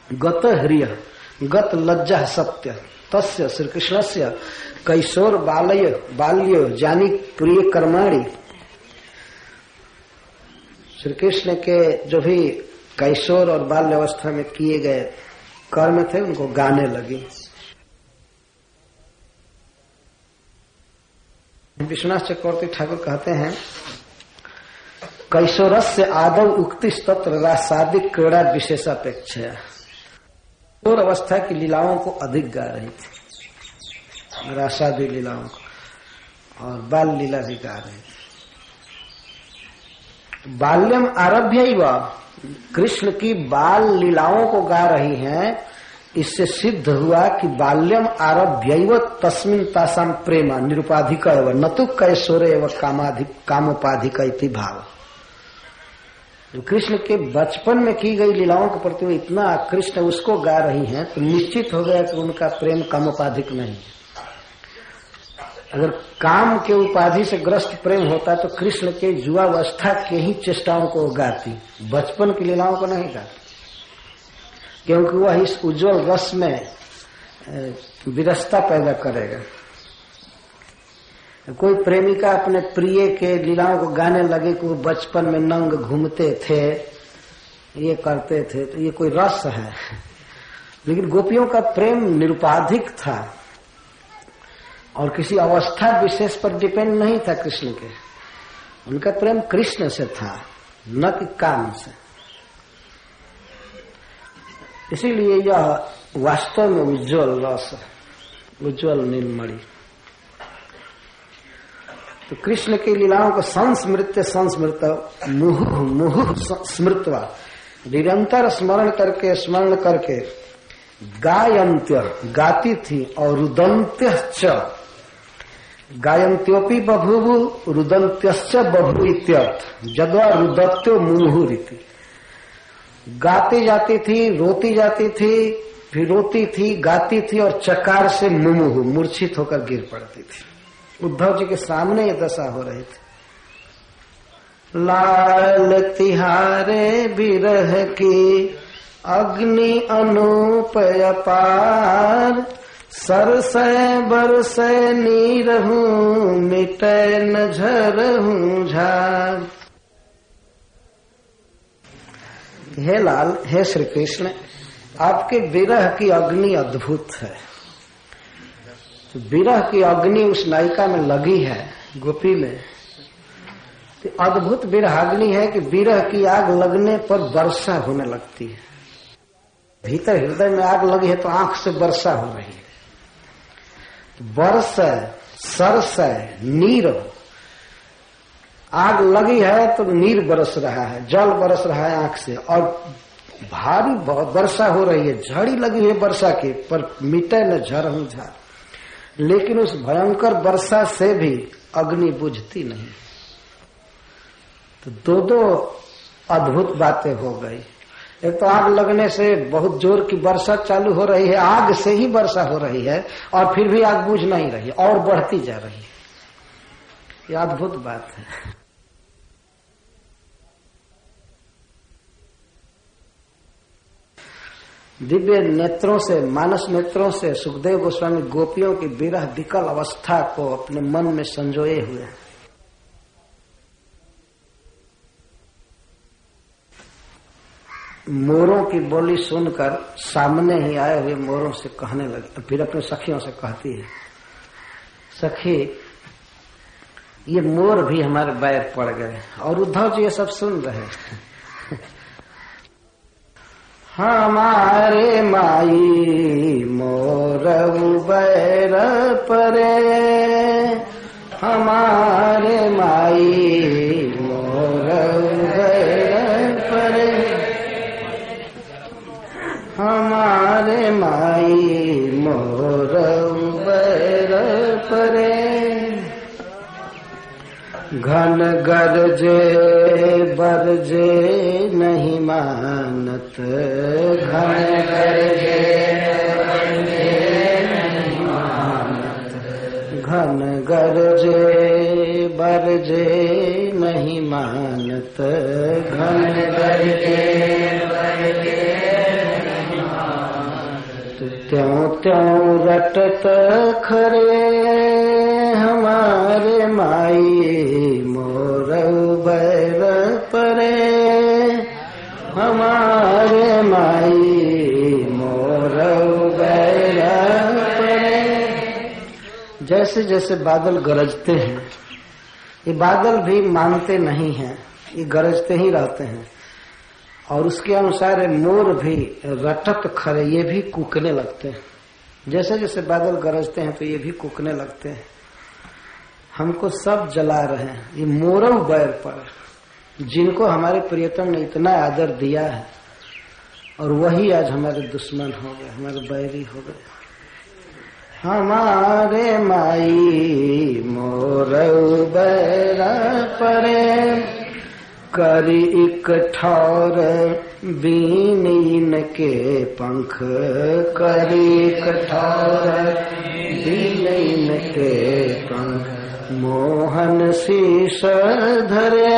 गत ह्रिय गत लज्जा सत्य तस्य श्री कृष्णस्य कैशोर बाल्य जानी प्रिय कर्माणी। श्री कृष्ण के जो भी कैशोर और बाल्य अवस्था में किए गए कर्म थे उनको गाने लगी। विश्वनाथ चक्रवर्ती ठाकुर कहते हैं कैशोरस्य आदौ उक्ति तत्र रासादिक क्रीड़ा विशेषापेक्षा। कैशोर अवस्था की लीलाओं को अधिक गा रही थी, रासादी लीलाओं को, और बाल लीला भी गा रही थी। बाल्यम आरभ्य ही कृष्ण की बाल लीलाओं को गा रही हैं। इससे सिद्ध हुआ कि बाल्यम आरभ्य तस्मिन् तासाम प्रेमा निरुपाधिक न तो कैशोर एवं कामोपाधिक इति भाव। जो कृष्ण के बचपन में की गई लीलाओं के प्रति इतना कृष्ण उसको गा रही हैं तो निश्चित हो गया कि उनका प्रेम कामोपाधिक नहीं। अगर काम के उपाधि से ग्रस्त प्रेम होता तो कृष्ण के युवावस्था के ही चेष्टाओं को गाती, बचपन की लीलाओं को नहीं गाती, क्योंकि वह इस उज्जवल रस में विरसता पैदा करेगा। कोई प्रेमिका अपने प्रिय के लीलाओं को गाने लगे कि वो बचपन में नंग घूमते थे, ये करते थे, तो ये कोई रस है। लेकिन गोपियों का प्रेम निरुपाधिक था और किसी अवस्था विशेष पर डिपेंड नहीं था कृष्ण के। उनका प्रेम कृष्ण से था, न कि काम से। इसीलिए यह वास्तव में उज्जवल रस है, उज्जवल नीलमणि। तो कृष्ण की लीलाओं को संस्मृत मुहुः स्मृत्वा निरंतर स्मरण करके गायन्त्य गाती थी और रुदन्त्य च गायन्त्योपि बभूवु रुदन्त्यश्च बभूव इत्यर्थ। जद्वा रुदत्यो मुहुरिति। गाती जाती थी, रोती जाती थी, फिर रोती थी, गाती थी और चकार से मुमुहु मूर्छित होकर गिर पड़ती थी। उद्धव जी के सामने ये दशा हो रही थी। लाल तिहारे बिरह की अग्नि अनूपय पार सरसय बरसय नीरहू मिटय न झरहू झार। हे लाल, हे श्री कृष्ण, आपके विरह की अग्नि अद्भुत है। तो विरह की अग्नि उस नायिका में लगी है, गोपी में। तो अद्भुत विरहाग्नि है कि विरह की आग लगने पर वर्षा होने लगती है। भीतर हृदय में आग लगी है तो आंख से वर्षा हो रही है। बरसय सरसय नीर, आग लगी है तो नीर बरस रहा है, जल बरस रहा है आंख से, और भारी वर्षा हो रही है। झड़ी लगी है वर्षा की, पर मिटे न झरहू झार। लेकिन उस भयंकर वर्षा से भी अग्नि बुझती नहीं। तो दो अद्भुत बातें हो गई। एक तो आग लगने से बहुत जोर की वर्षा चालू हो रही है, आग से ही वर्षा हो रही है, और फिर भी आग बुझ नहीं रही है और बढ़ती जा रही है। यह अद्भुत बात है। दिव्य नेत्रों से, मानस नेत्रों से सुखदेव गोस्वामी गोपियों की विरह विकल अवस्था को अपने मन में संजोए हुए। मोरों की बोली सुनकर सामने ही आए हुए मोरों से कहने लगे, फिर अपने सखियों से कहती है, सखी ये मोर भी हमारे बैर पड़ गए। और उद्धव जी ये सब सुन रहे हैं। हमारे माई मोर बैर परे, हमारे माई मोर बैर परे, हमारे माई मोर बैर परे। घन गरजे बरजे नहीं मानत, घन गरजे बरजे नहीं मानत, घन गरजे बरजे नहीं मानत, घन गरजे बरजे नहीं मानत। त्यों त्यों रटत खरे हमारे माई मोर बैर परे हमारे माई मोर बैर परे। जैसे जैसे बादल गरजते हैं, ये बादल भी मानते नहीं हैं, ये गरजते ही रहते हैं। और उसके अनुसार मोर भी रटत खरे, ये भी कूकने लगते हैं। जैसे जैसे बादल गरजते हैं तो ये भी कूकने लगते हैं। हमको सब जला रहे हैं। ये मोरव बैर पर, जिनको हमारे प्रियतम ने इतना आदर दिया है, और वही आज हमारे दुश्मन हो गए, हमारे बैरी हो गए। हमारे माई मोरव बैर परे करी एक ठौर बीन इनके पंख करी एक ठौर बीन इनके पंख मोहन शीश धरे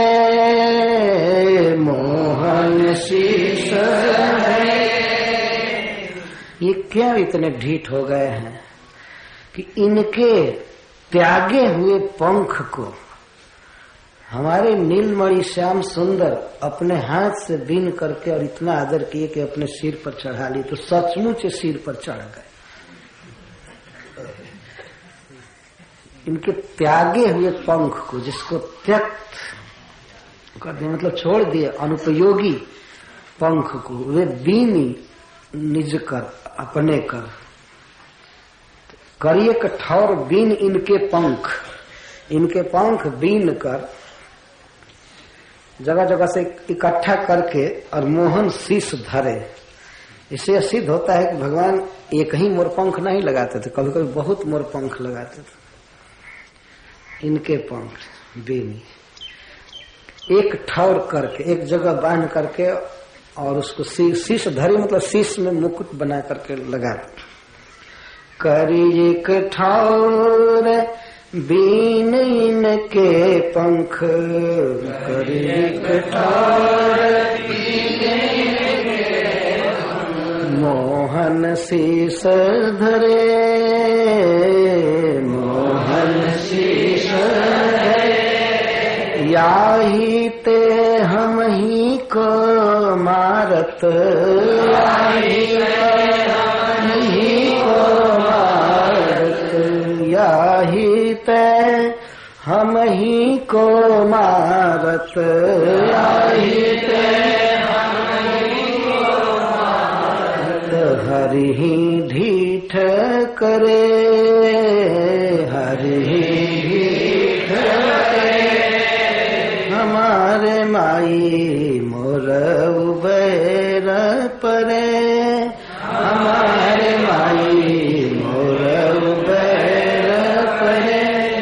मोहन शीश धरे। ये क्या इतने ढीठ हो गए हैं कि इनके त्यागे हुए पंख को हमारे नीलमणि श्याम सुंदर अपने हाथ से बीन करके और इतना आदर किए कि अपने सिर पर चढ़ा ली, तो सचमुच सिर पर चढ़ गए। इनके त्यागे हुए पंख को, जिसको त्यक्त कर दिया मतलब छोड़ दिए, अनुपयोगी पंख को वे बीनी निज कर अपने कर करिए कठौर बीन इनके पंख बीन कर जगह जगह से इकट्ठा करके और मोहन शीश धरे। इससे सिद्ध होता है कि भगवान एक ही मोरपंख नहीं लगाते थे, कभी कभी बहुत मोरपंख लगाते थे। इनके पंख बेनी एक ठौर करके एक जगह बांध करके और उसको शीश धरे मतलब शीश में मुकुट बना करके लगा करी एक ठौर बीन इनके पंख करी एक ठौर मोहन शीश धरे मोहन शीश धरे। याही ते हम ही को मारत याही ते हम ही को मारत याही ते हम ही को मारत हरि ही ढीठ करे हरि ही ढीठ करे। हमारे माई मोर बैर परे हमारे माई मोर बैर परे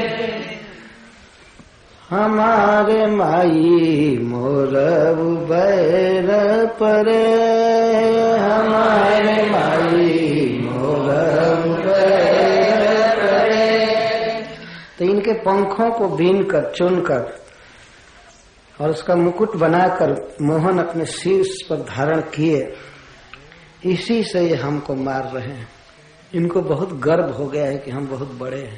हमारे माई मोर बैर परे हमारे माई मोर बैर परे। तो इनके पंखों को बीन कर चुन कर और उसका मुकुट बनाकर मोहन अपने शीर्ष पर धारण किए, इसी से ये हमको मार रहे हैं। इनको बहुत गर्व हो गया है कि हम बहुत बड़े हैं।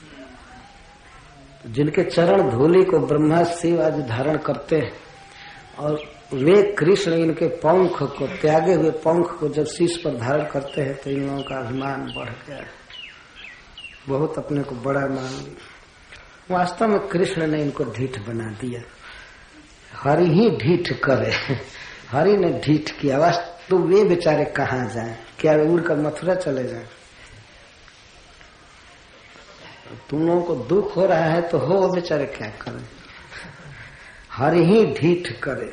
जिनके चरण धूलि को ब्रह्मा शिव आदि धारण करते हैं और वे कृष्ण इनके पंख को त्यागे हुए पंख को जब शीश पर धारण करते हैं तो इन लोगों का अभिमान बढ़ गया है, बहुत अपने को बड़ा मान लिया। वास्तव में कृष्ण ने इनको ढीठ बना दिया। हरि ही ढीठ करे, हरि ने ढीठ किया। वास्तव तो वे बेचारे कहाँ जाएं? क्या वे उड़कर मथुरा चले जाएं? तुम लोगों को दुख हो रहा है तो हो, वो बेचारे क्या करें? हरि ही ढीठ करे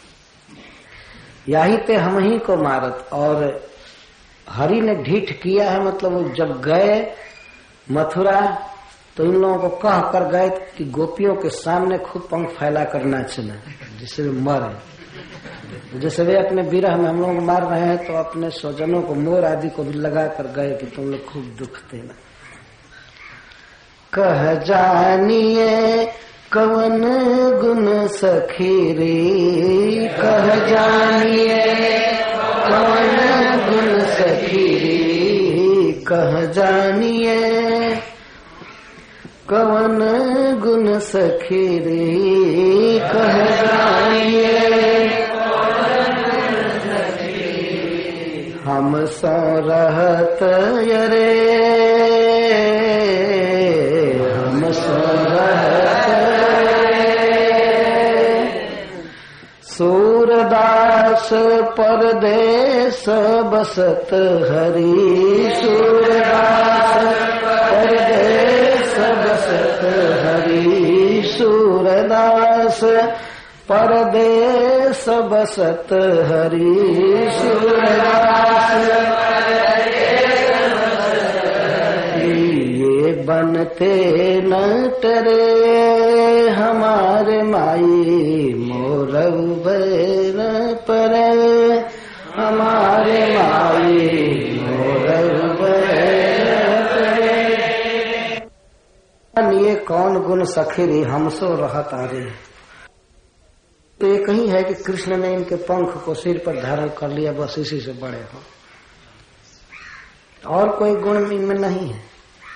यही पे हम ही को मारत। और हरि ने ढीठ किया है मतलब वो जब गए मथुरा तो इन लोगों को कह कर गए कि गोपियों के सामने खूब पंख फैला कर नाचना जिससे वे मरे। जैसे वे अपने विरह में हम लोग मार रहे हैं तो अपने स्वजनों को मोर आदि को भी लगा कर गए कि तुम लोग खूब दुख देना। कह जानिए कवन गुण सखीरी कह जानिए कवन गुण सखीरी कह जानिए कवन गुण सखी रे, कह जानिए हम सो रहत यरे, हम सो रहत सूरदास परदेस बसत हरि, सूरदास परदेस बसत हरि, सूरदास परदेस बसत हरि, सूरदास ये बनते न टरे हमारे माई मोरऊ बैर परे, हमारे माई मोरऊ बैर परे। ये कौन गुण सखी हमसो रहत आरे। तो ये कहीं है कि कृष्ण ने इनके पंख को सिर पर धारण कर लिया, बस इसी से बड़े हो, और कोई गुण इनमें नहीं है।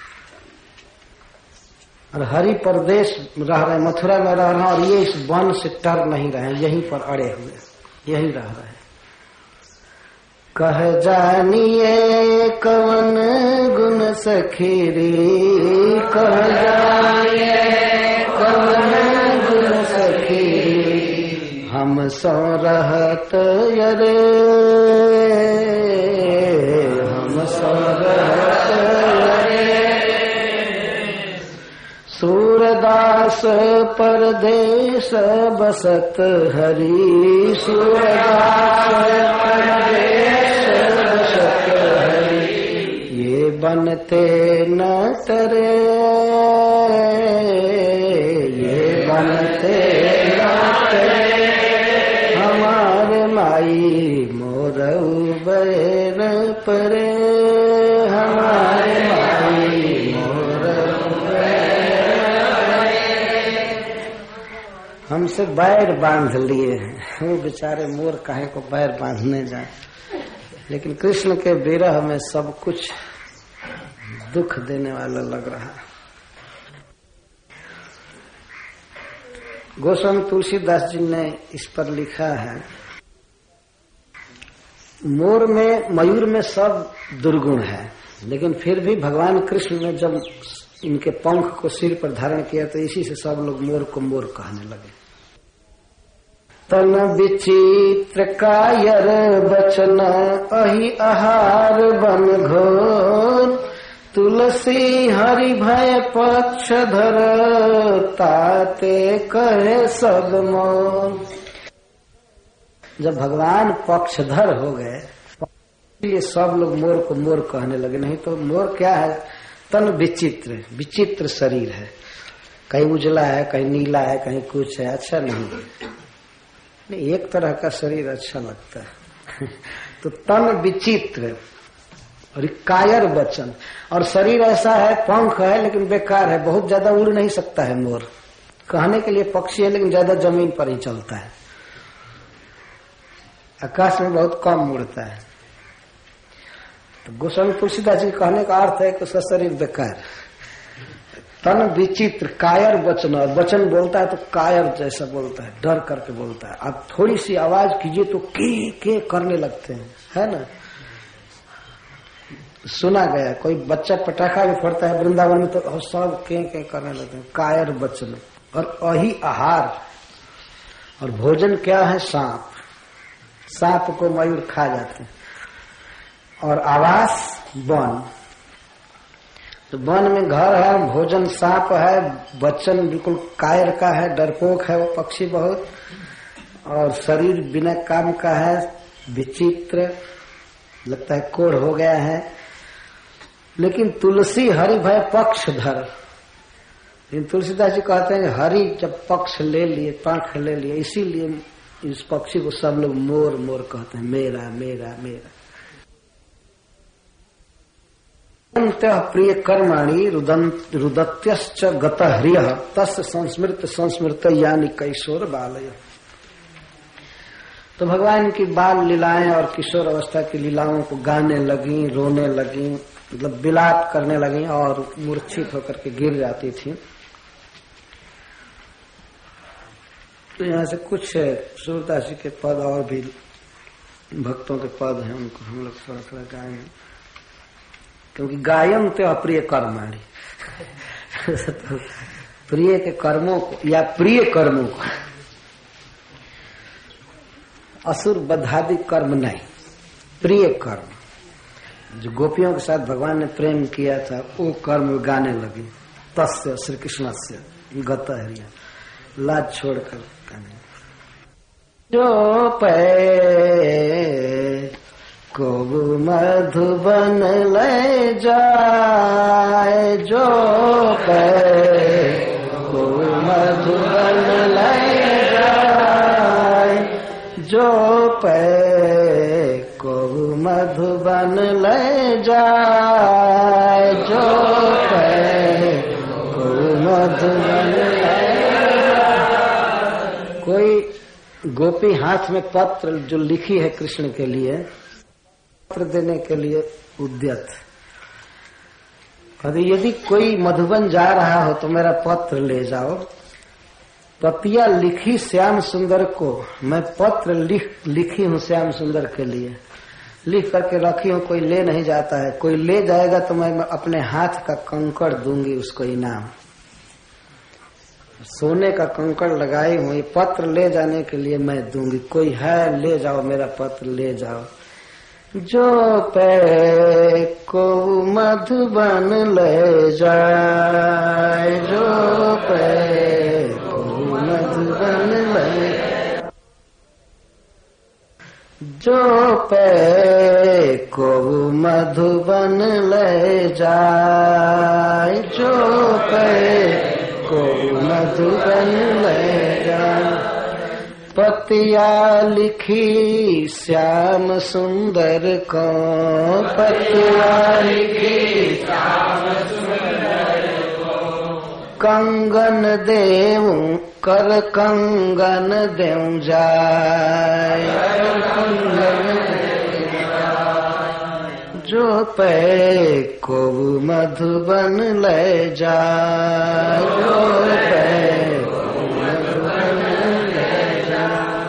और हरि परदेश रह रहे, मथुरा में रह रहे, और ये इस वन से टर नहीं रहे, यहीं पर अड़े हुए, यहीं रह रहे। कह जानिए कवन गुण सखी रे, कह जानिए कवन गुण सखी रे, हम सो रहत यरे, हम सो रहत यरे। सूरदास परदेस बसत हरि, सूरदास परदेस बसत हरि, ये बनते न तरे, ये बनते न तरे हमारे माई मोरऊ बैर परे, हमारे माई मोरऊ हमसे बैर बांध लिए हैं। वो बेचारे मोर काहे को बैर बांधने जाए, लेकिन कृष्ण के विरह में सब कुछ दुख देने वाला लग रहा। गोस्वामी तुलसीदास जी ने इस पर लिखा है, मोर में मयूर में सब दुर्गुण है, लेकिन फिर भी भगवान कृष्ण ने जब इनके पंख को सिर पर धारण किया तो इसी से सब लोग मोर को मोर कहने लगे। तन विचित्र कायर बचन अहि आहार बन घोर, तुलसी हरि भय पक्ष धर ताते कहे सब मोर। जब भगवान पक्षधर हो गए ये सब लोग मोर को मोर कहने लगे। नहीं तो मोर क्या है, तन विचित्र, विचित्र शरीर है, कहीं उजला है, कहीं नीला है, कहीं कुछ है, अच्छा नहीं। एक तरह का शरीर अच्छा लगता है तो तन विचित्र और कायर वचन, और शरीर ऐसा है, पंख है लेकिन बेकार है, बहुत ज्यादा उड़ नहीं सकता है मोर। कहने के लिए पक्षी है लेकिन ज्यादा जमीन पर ही चलता है, आकाश में बहुत कम उड़ता है। तो गोस्वामी तुलसीदास जी कहने का अर्थ है कि उसका शरीर बेकार। तन विचित्र कायर वचन, और वचन बोलता है तो कायर जैसा बोलता है, डर करके बोलता है। आप थोड़ी सी आवाज कीजिए तो के करने लगते हैं, है ना। सुना गया कोई बच्चा पटाखा भी फोड़ता है वृंदावन में तो सब के करने लगते हैं, कायर वचन। और अहि आहार, और भोजन क्या है, सांप। सांप को मयूर खा जाते हैं। और आवास वन, तो वन में घर है, भोजन सांप है, वचन बिल्कुल कायर का है, डरपोक है वो पक्षी बहुत, और शरीर बिना काम का है, विचित्र, लगता है कोढ़ हो गया है। लेकिन तुलसी हरि भय पक्ष धर, लेकिन तुलसीदास जी कहते हैं हरि जब पक्ष ले लिए, पंख ले लिए, इसीलिए इस पक्षी को सब लोग मोर मोर कहते हैं, मेरा मेरा मेरा। प्रिय कर्माणि रुदत्यश्च गतः ह्रियः तस्य संस्मृत संस्मृत यानी किशोर बालय। तो भगवान की बाल लीलाएं और किशोर अवस्था की लीलाओं को गाने लगी, रोने लगी, मतलब विलाप करने लगी और मूर्छित होकर के गिर जाती थी। तो यहाँ से कुछ सूरदास जी के पद और भी भक्तों के पद हैं, उनको हम लोग थोड़ा थोड़ा गाएंगे, क्योंकि गायन तो अप्रिय कर्म है। तो प्रिय के कर्मों को या प्रिय कर्मों को, असुर बधादि कर्म नहीं, प्रिय कर्म जो गोपियों के साथ भगवान ने प्रेम किया था वो कर्म गाने लगी। तस्य श्री कृष्ण से गत हरिया, लाज छोड़कर गाने। जो पे को मधुबन ले जाए, जो पे को मधुबन ले जाए, जो पे को मधुबन ले जाए, जो पे को मधुबन ले जाए। कोई गोपी हाथ में पत्र जो लिखी है कृष्ण के लिए, पत्र देने के लिए उद्यत, यदि कोई मधुबन जा रहा हो तो मेरा पत्र ले जाओ। पतिया लिखी श्याम सुंदर को, मैं पत्र लिखी हूँ श्याम सुंदर के लिए, लिख करके रखी हूँ, कोई ले नहीं जाता है। कोई ले जाएगा तो मैं अपने हाथ का कंकड़ दूंगी उसको इनाम, सोने का कंकड़ लगाई हूँ, ये पत्र ले जाने के लिए मैं दूंगी। कोई है ले जाओ, मेरा पत्र ले जाओ। जो पे को मधुबन ले जाए, जो पे को मधुबन ले, जो पे को मधुबन ले जाए, जो पे को मधुबन ले जाए। पतिया लिखी श्याम सुंदर को, पतिया लिखी श्याम सुंदर को, कंगन देऊं कर कंगन देऊं जाए, जो पे को मधुबन ले जाए, जो पे को मधुबन ले जाए।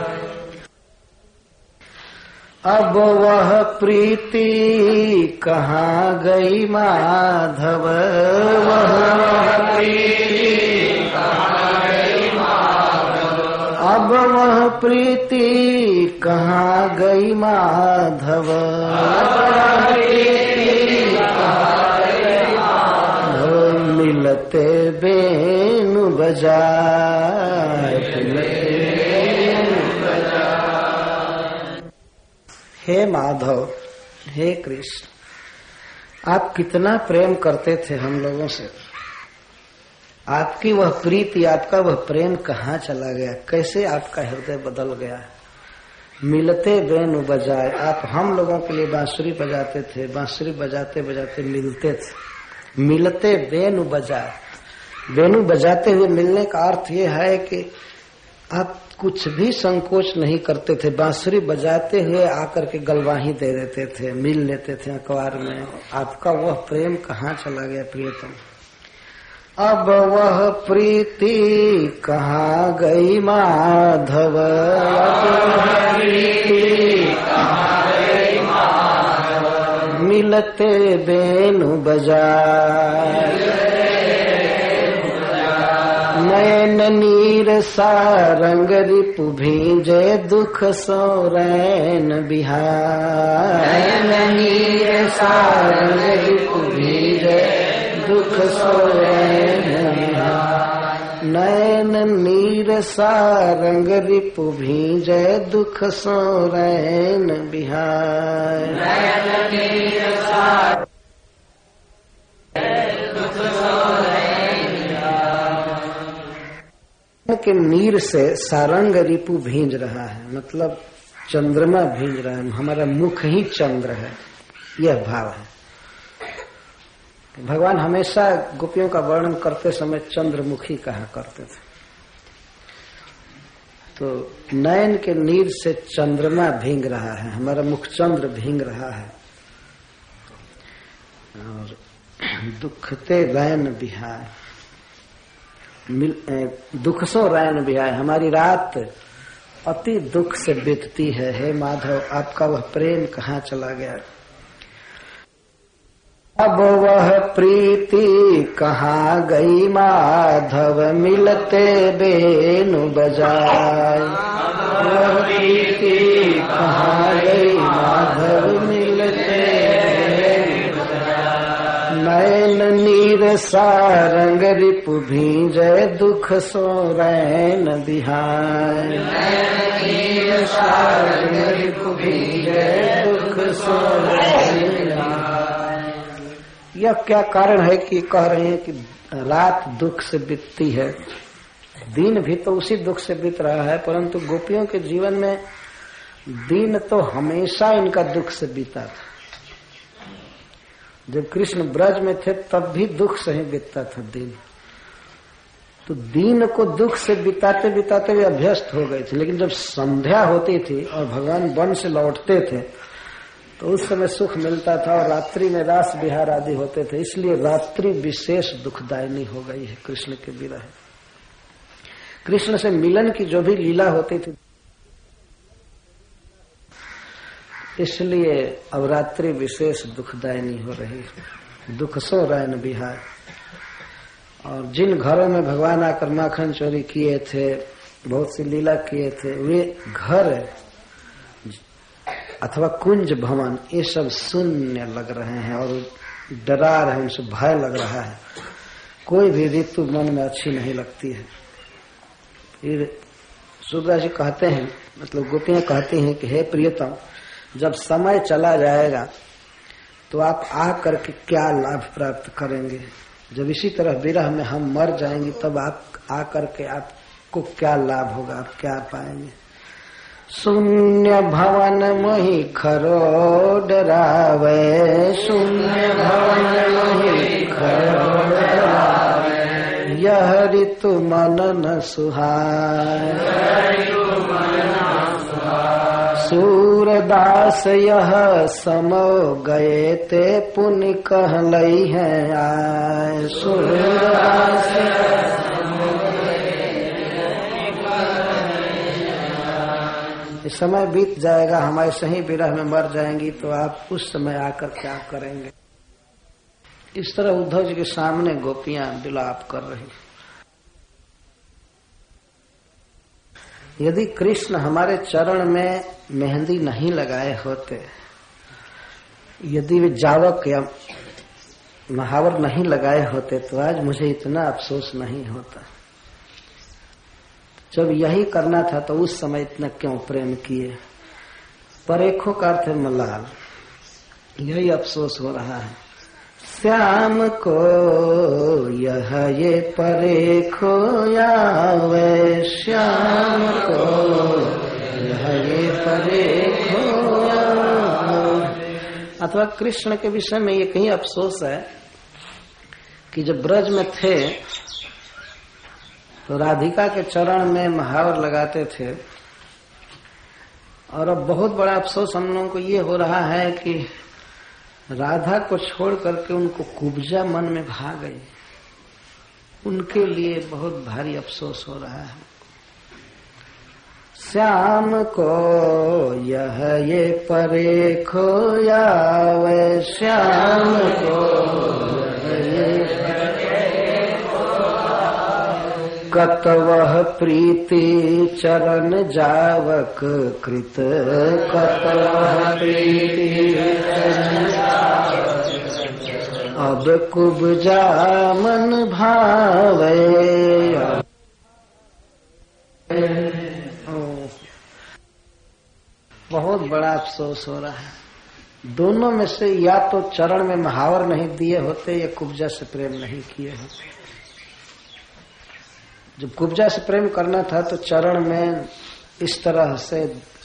अब वह प्रीति कहाँ गई माधव, वह प्रीति कहाँ गई माधव, अब वह प्रीति कहाँ गई माधव, मिलते बेनु बजाए, हे माधव, हे कृष्ण, आप कितना प्रेम करते थे हम लोगों से, आपकी वह प्रीति, आपका वह प्रेम कहाँ चला गया, कैसे आपका हृदय बदल गया। मिलते बेनु बजाए, आप हम लोगों के लिए बांसुरी बजाते थे, बांसुरी बजाते बजाते मिलते थे। मिलते बेनु बजाए, बेनु बजाते हुए मिलने का अर्थ ये है कि आप कुछ भी संकोच नहीं करते थे, बांसुरी बजाते हुए आकर के गलवाही दे देते थे, मिल लेते थे अखबार में। आपका वह प्रेम कहाँ चला गया प्रियतम। अब वह प्रीति कहाँ गई माधव, मिलते बेनु बजाए, नयन नीर सारंग रिपु भींजे दुख सोरैन बिहार, नयन नीर सारंग रिपु भींजे दुख सोरैन बिहार, नयन नीर सारंग रिपु भींजे दुख सोरैन बिहार, नयन नीर सारंग दुख सोरैन बिहार। के नीर से सारंग रिपु भींज रहा है, मतलब चंद्रमा भींज रहा है, हमारा मुख ही चंद्र है, यह भाव है। भगवान हमेशा गोपियों का वर्णन करते समय चंद्रमुखी कहा करते थे। तो नयन के नीर से चंद्रमा भींग रहा है, हमारा मुख चंद्र भींग रहा है। और दुखते रैन बिहार, दुख सो रैन बिहार, हमारी रात अति दुख से बीतती है। हे माधव, आपका वह प्रेम कहाँ चला गया? अब वह प्रीति कहाँ गई माधव, मिलते बेनु बजाय। वह प्रीति कहाँ गई माधव, मिलते बेनु बजाय। नैन नीर सारंग रिपु भींजय, दुख सो रैन बिहाय। नैन नीर सारंग रिपु भींजय, दुख सो रैन बिहाय। यह क्या कारण है कि कह रहे हैं कि रात दुख से बीतती है? दिन भी तो उसी दुख से बीत रहा है, परंतु गोपियों के जीवन में दिन तो हमेशा इनका दुख से बीता था। जब कृष्ण ब्रज में थे तब भी दुख से ही बीतता था दिन। तो दिन को दुख से बिताते बिताते वे अभ्यस्त हो गए थे। लेकिन जब संध्या होती थी और भगवान वन से लौटते थे तो उस समय सुख मिलता था और रात्रि में रास विहार आदि होते थे। इसलिए रात्रि विशेष दुखदायिनी हो गई है कृष्ण के विरह। कृष्ण से मिलन की जो भी लीला होती थी, इसलिए अब रात्रि विशेष दुखदायिनी हो रही है। दुख सो रैन बिहार। और जिन घरों में भगवान आकर माखन चोरी किए थे, बहुत सी लीला किए थे, वे घर अथवा कुंज भवन ये सब शून्य लग रहे हैं और डरा रहे हैं, उनसे भय लग रहा है। कोई भी ऋतु मन में अच्छी नहीं लगती है। फिर सुब्रा जी कहते हैं, मतलब गोपियां कहती हैं कि हे प्रियतम, जब समय चला जाएगा तो आप आ करके क्या लाभ प्राप्त करेंगे? जब इसी तरह विरह में हम मर जाएंगे तब आप आ करके आपको क्या लाभ होगा, आप क्या पाएंगे? शून्य भवन मोहि खरो डरावे, शून्य भवन मोहि खरो डरावे। यह ऋतु मन न सुहाय, सूरदास यह समो गए ते पुण्य कहलई है आय। सूरदास समय बीत जाएगा, हमारे सही विरह में मर जाएंगी, तो आप उस समय आकर क्या करेंगे? इस तरह उद्धव जी के सामने गोपियां विलाप कर रही। यदि कृष्ण हमारे चरण में मेहंदी नहीं लगाए होते, यदि वे जावक या महावर नहीं लगाए होते, तो आज मुझे इतना अफसोस नहीं होता। जब यही करना था तो उस समय इतना क्यों प्रेम किए? परेखों का अर्थ है मलाल। यही अफसोस हो रहा है। श्याम को यह ये परेखो यावे, श्याम को यह ये परेखो यावे। अथवा कृष्ण के विषय में ये कहीं अफसोस है कि जब ब्रज में थे तो राधिका के चरण में महावर लगाते थे, और अब बहुत बड़ा अफसोस हम लोगों को ये हो रहा है कि राधा को छोड़ करके उनको कुब्जा मन में भा गई। उनके लिए बहुत भारी अफसोस हो रहा है। श्याम को यह ये परेखो यावे, श्याम को ये कतवह प्रीति चरण जावक कृत, कतवह प्रीति चरण जावक, अब कुब्जा मन भावे। बहुत बड़ा अफसोस हो रहा है। दोनों में से या तो चरण में महावर नहीं दिए होते या कुब्जा से प्रेम नहीं किए होते। जब कुब्जा से प्रेम करना था तो चरण में इस तरह से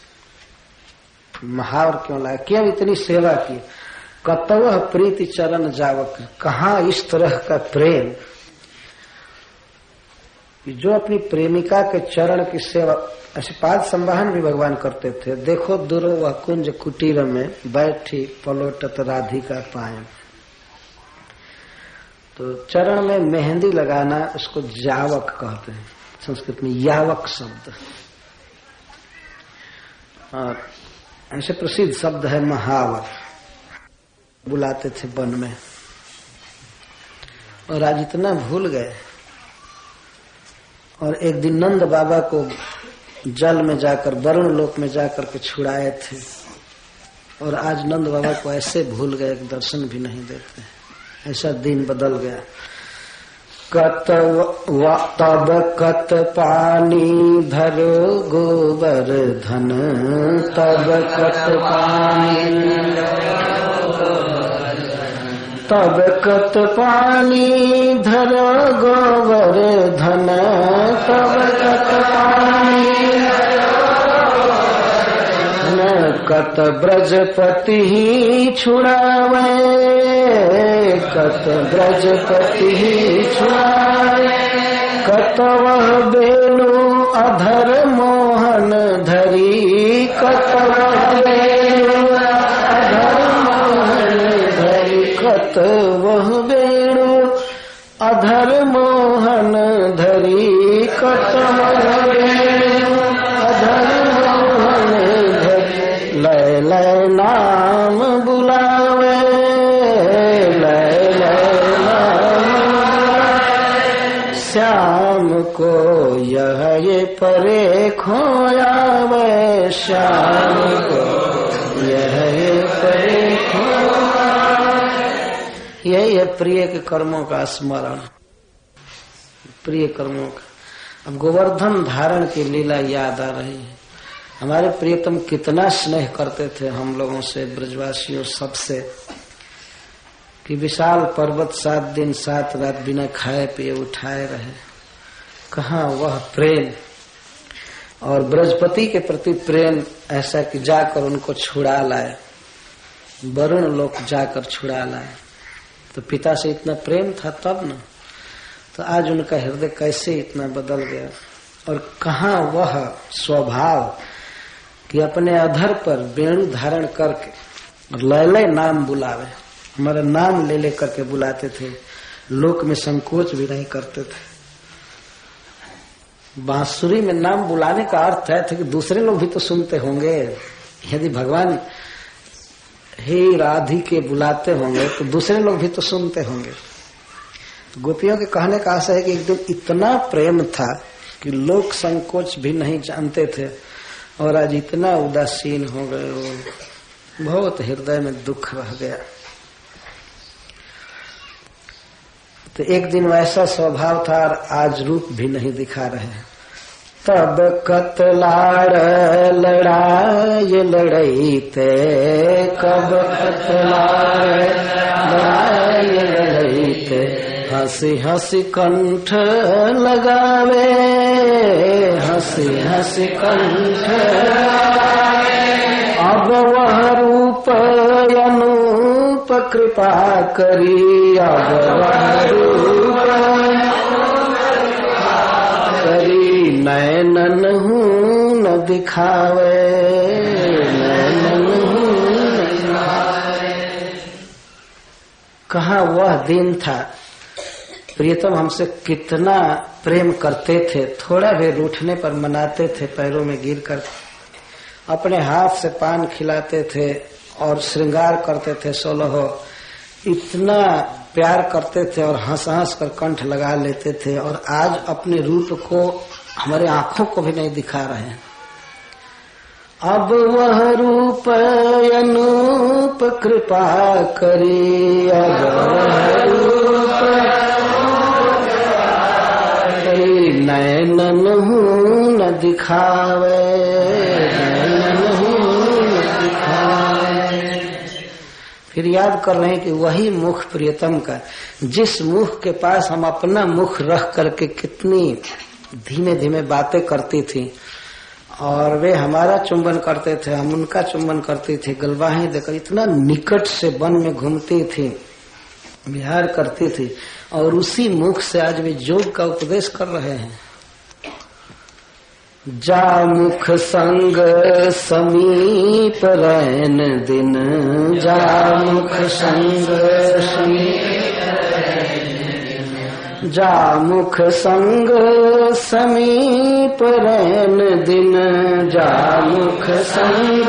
महावर क्यों लाया, क्यों इतनी सेवा की? कतवह प्रीति चरण जावक, कहाँ इस तरह का प्रेम जो अपनी प्रेमिका के चरण की सेवा। ऐसे पाद संवाहन भी भगवान करते थे। देखो दुरो वह कुंज कुटीर में बैठी पलोटत राधिका पाए। तो चरण में मेहंदी लगाना उसको जावक कहते हैं, संस्कृत में यावक शब्द। और ऐसे प्रसिद्ध शब्द है महावर, बुलाते थे वन में। और आज इतना भूल गए। और एक दिन नंद बाबा को जल में जाकर, वरुण लोक में जाकर के छुड़ाए थे, और आज नंद बाबा को ऐसे भूल गए कि दर्शन भी नहीं देते। ऐसा दिन बदल गया। तब कत पानी धरो गोबर धन, तब कत पानी, तब कत पानी धरो गोबर धन, तब कत पानी कत ब्रजपति ही छुड़ावे, कत ब्रजपति ही छुड़ावे, कत वह बेणु अधर मोहन धरी, कत वह बेणु अधर मोहन धरी, कत वह बेणु अधर मोहन धरी, कत वह बेणु अधर मोहन धरी, लय लय नाम बुलावे, लय लय नाम बुलावे, श्याम को यह ये परे खोयावे, श्याम को यह ये परे खोयावे। यही है प्रिय के कर्मों का स्मरण, प्रिय कर्मों का। अब गोवर्धन धारण की लीला याद आ रही है। हमारे प्रियतम कितना स्नेह करते थे हम लोगों से, ब्रजवासियों सबसे, कि विशाल पर्वत 7 दिन 7 रात बिना खाए पिए उठाए रहे। कहाँ वह प्रेम और ब्रजपति के प्रति प्रेम ऐसा कि जाकर उनको छुड़ा लाए, वरुण लोक जाकर छुड़ा लाए। तो पिता से इतना प्रेम था तब न, तो आज उनका हृदय कैसे इतना बदल गया। और कहाँ वह स्वभाव कि अपने अधर पर वेणु धारण करके और लय लय नाम बुलावे। हमारा नाम ले ले करके बुलाते थे, लोक में संकोच भी नहीं करते थे। बांसुरी में नाम बुलाने का अर्थ है कि दूसरे लोग भी तो सुनते होंगे। यदि भगवान हे राधिके बुलाते होंगे तो दूसरे लोग भी तो सुनते होंगे। तो गोपियों के कहने का आशा है कि एक दिन इतना प्रेम था कि लोग संकोच भी नहीं जानते थे, और आज इतना उदासीन हो गए, वो बहुत हृदय में दुख रह गया। तो एक दिन वैसा स्वभाव था और आज रूप भी नहीं दिखा रहे। तब कत लाड़ लड़ाई लड़ई ते, कब कत लाड़ लड़ाई लड़ई ते, हंसी हंसी कंठ लगावे, हंसी हंसी कंठ लगावे। अब वह रूप अनूप कृपा करी, अब वह रूप करी, नैनन हूँ न दिखावे, नैनन हूँ न दिखावे। कहाँ वह दिन था प्रियतम हमसे कितना प्रेम करते थे, थोड़ा भी रूठने पर मनाते थे, पैरों में गिर कर अपने हाथ से पान खिलाते थे और श्रृंगार करते थे 16। इतना प्यार करते थे और हंस हंस कर कंठ लगा लेते थे, और आज अपने रूप को हमारे आंखों को भी नहीं दिखा रहे हैं। अब वह रूप अनूप कृपा करी, अब वह रूप नैनन हूँ न दिखावे, नैनन हूँ न दिखावे। फिर याद कर रहे हैं कि वही मुख प्रियतम का, जिस मुख के पास हम अपना मुख रख करके कितनी धीमे धीमे बातें करती थी, और वे हमारा चुंबन करते थे, हम उनका चुंबन करते थे, गलवाहें देकर इतना निकट से वन में घूमती थी, विहार करती थी, और उसी मुख से आज वे योग का उपदेश कर रहे हैं। जा मुख संग समीप रैन दिन, जा मुख संग समीप जामुख संग समीप रैन दिन, जामुख संग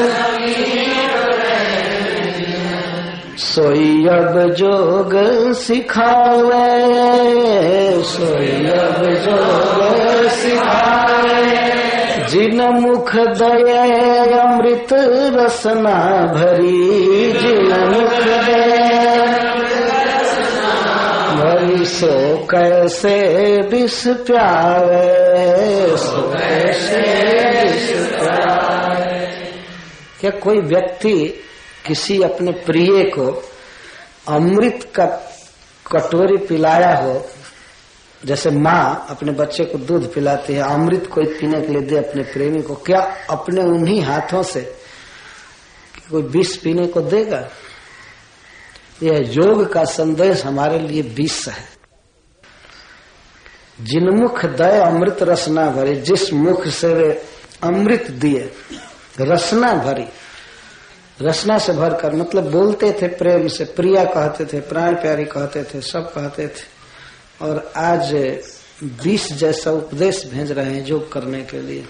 सोई अब जोग सिखावे, सोई अब जोग सिखावे। जिन मुख दया अमृत रसना भरी, जिन मुख दया भरी सो कैसे विष प्यावे, सो कैसे विष प्यावे। क्या कोई व्यक्ति किसी अपने प्रिय को अमृत का कटोरी पिलाया हो, जैसे माँ अपने बच्चे को दूध पिलाती है, अमृत कोई पीने के लिए दे अपने प्रेमी को, क्या अपने उन्हीं हाथों से कोई विष पीने को देगा? यह योग का संदेश हमारे लिए विष है। जिनमुख दय अमृत रसना भरी, जिस मुख से वे अमृत दिए, रसना भरी, रसना से भरकर, मतलब बोलते थे प्रेम से, प्रिया कहते थे, प्राण प्यारी कहते थे, सब कहते थे, और आज विष जैसा उपदेश भेज रहे हैं योग करने के लिए।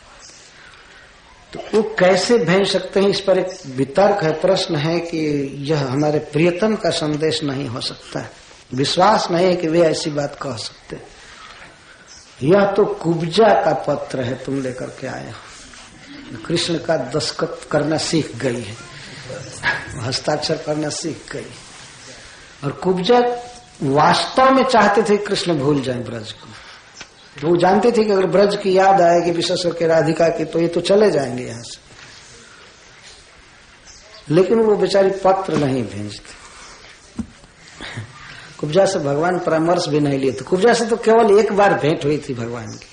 तो वो कैसे भेज सकते हैं, इस पर एक वितर्क है, प्रश्न है कि यह हमारे प्रियतम का संदेश नहीं हो सकता है। विश्वास नहीं है कि वे ऐसी बात कह सकते। यह तो कुब्जा का पत्र है, तुम लेकर के आए हो। कृष्ण का दस्तखत करना सीख गई है, हस्ताक्षर करना सीख गई। और कुब्जा वास्तव में चाहते थे कृष्ण भूल जाएं ब्रज को। तो वो जानते थे कि अगर ब्रज की याद आएगी विशेष करके राधिका की, तो ये तो चले जाएंगे यहां से। लेकिन वो बेचारी पत्र नहीं भेजती। कुब्जा से भगवान परामर्श भी नहीं लिए थे। कुब्जा से तो केवल एक बार भेंट हुई थी भगवान की।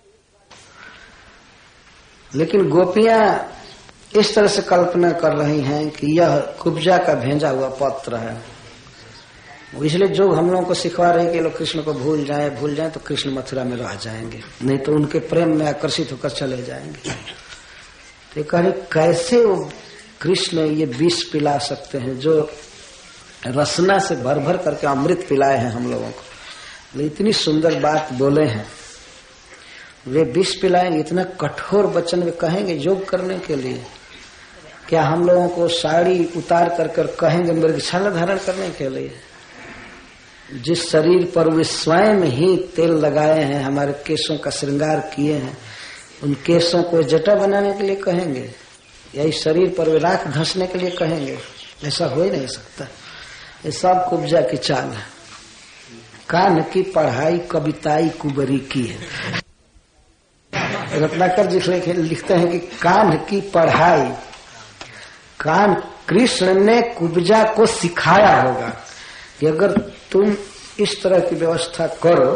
लेकिन गोपियां इस तरह से कल्पना कर रही हैं कि यह कुब्जा का भेजा हुआ पत्र है। इसलिए जो हम लोगों को सिखवा रहे हैं कि लोग कृष्ण को भूल जाएं तो कृष्ण मथुरा में रह जाएंगे, नहीं तो उनके प्रेम में आकर्षित होकर चले जाएंगे। तो कह रहे कैसे वो कृष्ण ये विष पिला सकते हैं, जो रसना से भर भर करके अमृत पिलाए हैं हम लोगों को। इतनी सुंदर बात बोले हैं, वे विष पिलाएंगे, इतना कठोर वचन वे कहेंगे योग करने के लिए। क्या हम लोगों को साड़ी उतार कर कहेंगे मृगछाला धारण करने के लिए? जिस शरीर पर वे स्वयं ही तेल लगाए हैं, हमारे केशों का श्रृंगार किए हैं, उन केशों को जटा बनाने के लिए कहेंगे? या इस शरीर पर वे राख घसने के लिए कहेंगे? ऐसा हो ही नहीं सकता। ये सब कुब्जा की चाल है। कान की पढ़ाई कविताई कुबरी की है। रत्नाकर जी लिखते हैं कि कान की पढ़ाई, कान कृष्ण ने कुब्जा को सिखाया होगा कि अगर तुम इस तरह की व्यवस्था करो,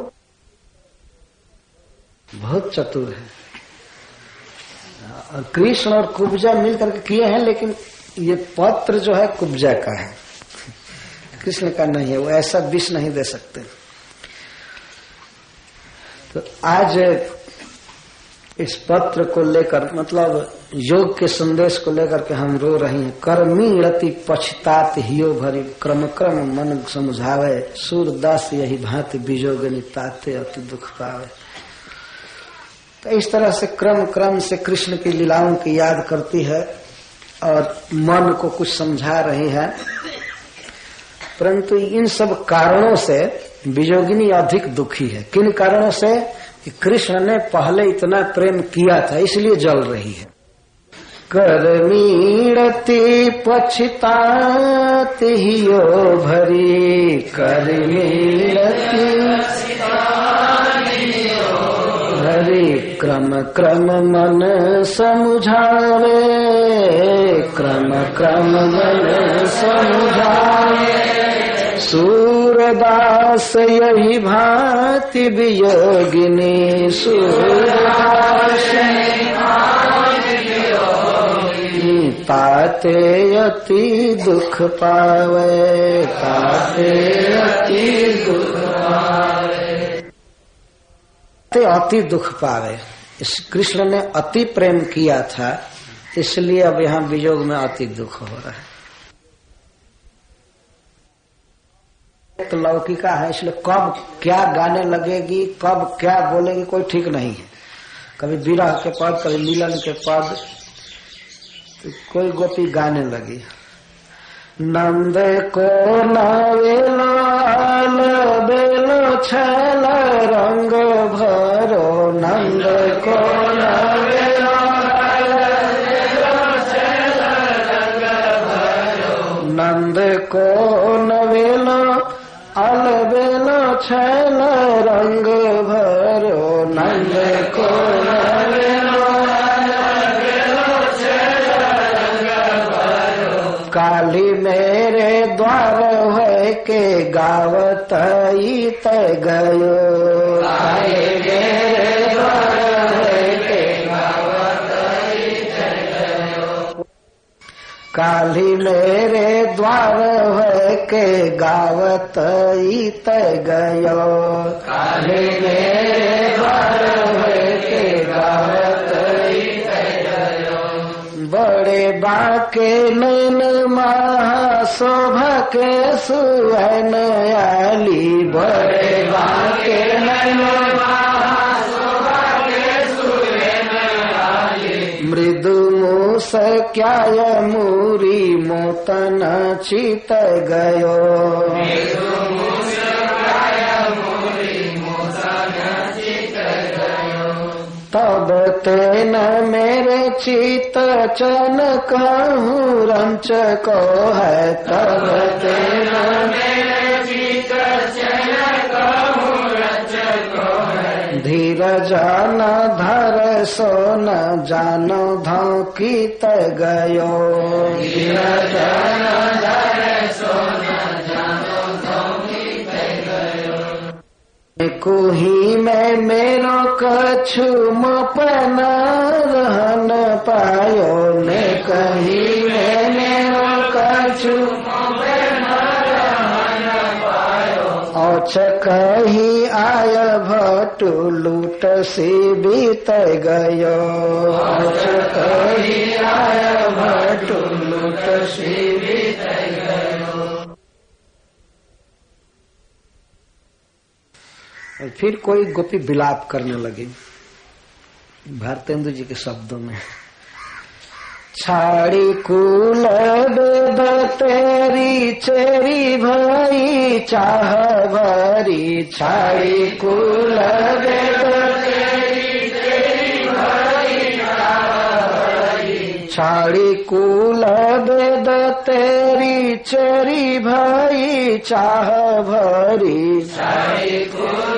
बहुत चतुर है। और कृष्ण और कुब्जा मिलकर के किए हैं, लेकिन ये पत्र जो है कुब्जा का है, कृष्ण का नहीं है। वो ऐसा विष नहीं दे सकते। तो आज इस पत्र को लेकर, मतलब योग के संदेश को लेकर के हम रो रहे हैं। कर्मीणति पछतात हियो भरी, क्रम क्रम मन समझावे, सूरदास यही भांति बीजोगनी ताते अति दुख पावे। तो इस तरह से क्रम क्रम से कृष्ण की लीलाओं की याद करती है और मन को कुछ समझा रही है। परंतु इन सब कारणों से बीजोगिनी अधिक दुखी है। किन कारणों से? कि कृष्ण ने पहले इतना प्रेम किया था, इसलिए जल रही है। कर्मीणति पछतात हियो भरी, कर्मीणति भरी, क्रम क्रम मन समझावे, क्रम क्रम मन समझावे, सूरदास यही भांति वियोगिनी, सूरदास ताते अति दुख पावे, ताते अति दुख पावे, ते अति दुख पावे। इस कृष्ण ने अति प्रेम किया था, इसलिए अब यहाँ वियोग में अति दुख हो रहा है। तो लौकिका है, इसलिए कब क्या गाने लगेगी, कब क्या बोलेगी कोई ठीक नहीं है। कभी विरह के पद, कभी मिलन के पद, तो कोई गोपी गाने लगी। नंद को नवेलो बेलो छल रंग भरो, नंद को नवेलो नंद को नवेलो अलबेलो छल रंग भरो, नंद को नवेलो अलबेलो छल रंग भरो। काली मेरे द्वार है के गावत इत गयो, काली मेरे द्वार है के गावत इत गयो। काली मेरे द्वार है के गावत इत गयो, काली मेरे द्वार है के गावत इत गयो। बड़े बाके नैन महाशोभा के सुवन आली, बड़े बाके नैन महाशोभा के सुवन आली। मृदु मूस क्याय मूरी मोतन चित गयो, मृदु मूस क्याय मूरी मोतन चित गयो। तब तेन मेरे चित चन कहूँ रंच को है, तब तेन मेरे चित चन कहूँ रंच को है। धीरज न धर सो न जानो धौकित गयो, धीरज न धर सो न जानो धौकित गयो। कुही में मेरो कछु मपन रहन पायो, ने कही में मेरो कछु मपन रहन पायो। औच कही आय भटु लूट सी बीत गयो, औच कही आय भटु लूट सी बीत गयो। और फिर कोई गोपी विलाप करने लगी भारतेंदु जी के शब्दों में। छाड़ी कुल बेद तेरी चेरी भई चाह भरी, छाड़ी कुल बेद तेरी चेरी भई चाह भरी। छाड़ी कुल बेद तेरी चेरी भई चाह भरी, छाड़ी कुल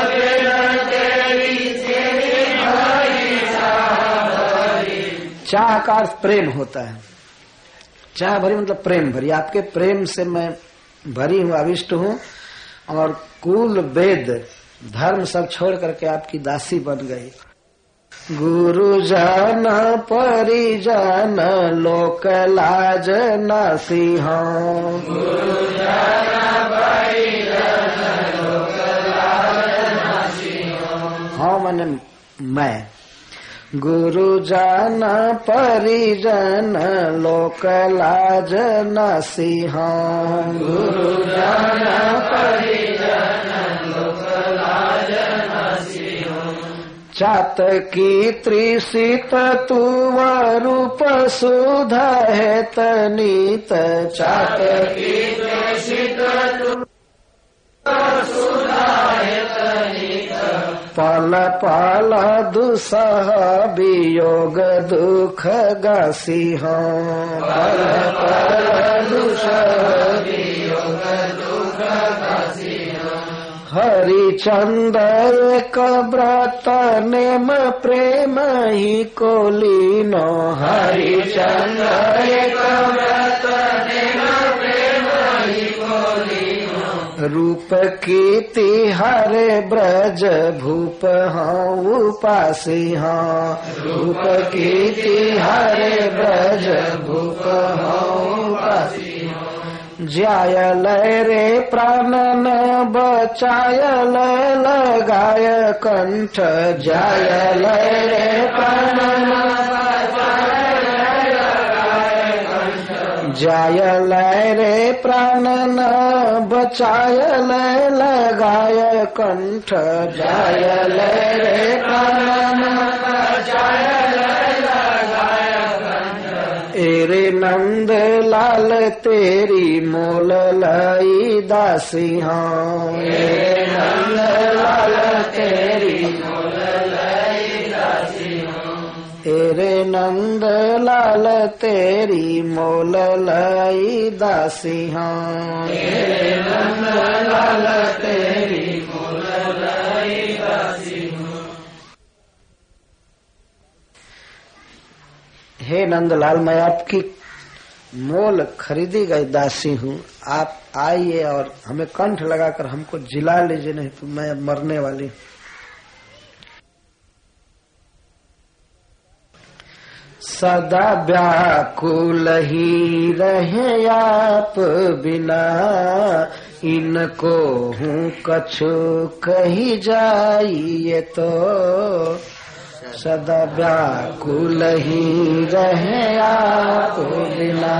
चाह का अर्थ प्रेम होता है। चाह भरी मतलब प्रेम भरी, आपके प्रेम से मैं भरी हूँ, अविष्ट हूँ। और कुल वेद धर्म सब छोड़ करके आपकी दासी बन गई। गुरु जन परिजन लोक लाज नासी हूँ, गुरु जन परिजन लोक लाज नासी हूँ। हाँ माने मैं। गुरु जन परिजन लोक लाज नासी हूँ, गुरु जन परिजन लोक लाज नासी हूँ। चात की त्रिसित तुव रूप सुधा है तनीत, चात की त्रिसित पल पल दुसह वियोग दुख गासी हूँ, पल पल दुसह वियोग दुख गासी हूँ। हरिचंद एक व्रत नेम प्रेम ही को लीनो, हरिचंद एक व्रत नेम प्रेम ही को लीनो। रूप कीर्ति हरे ब्रज भूप हूँ उपासी हूँ, रूप कीर्ति हरे ब्रज भूप हूँ उपासी। जायल रे प्राण न बचायल लगाय कंठ, जायल रे प्राण न जाय लय रे प्राण न बचाय लय लगाय कंठ जाय लय रे प्राण न बचाय लय लगाय कंठ एरे नंद लाल तेरी मोल लाई दासी हाँ एरे नंद लाल तेरी मोल लाई दासी एरे नंद लाल तेरी मोल लाई दासी हाँ एरे नंद लाल तेरी मोल लाई दासी हाँ। हे नंदलाल मैं आपकी मोल खरीदी गई दासी हूँ, आप आइए और हमें कंठ लगाकर हमको जिला लीजिए, नहीं तो मैं मरने वाली। सदा व्याकुल ही रहे आप बिना, इनको हूँ कछु कही जाइए तो। सदा व्याकुल ही रहे आप बिना,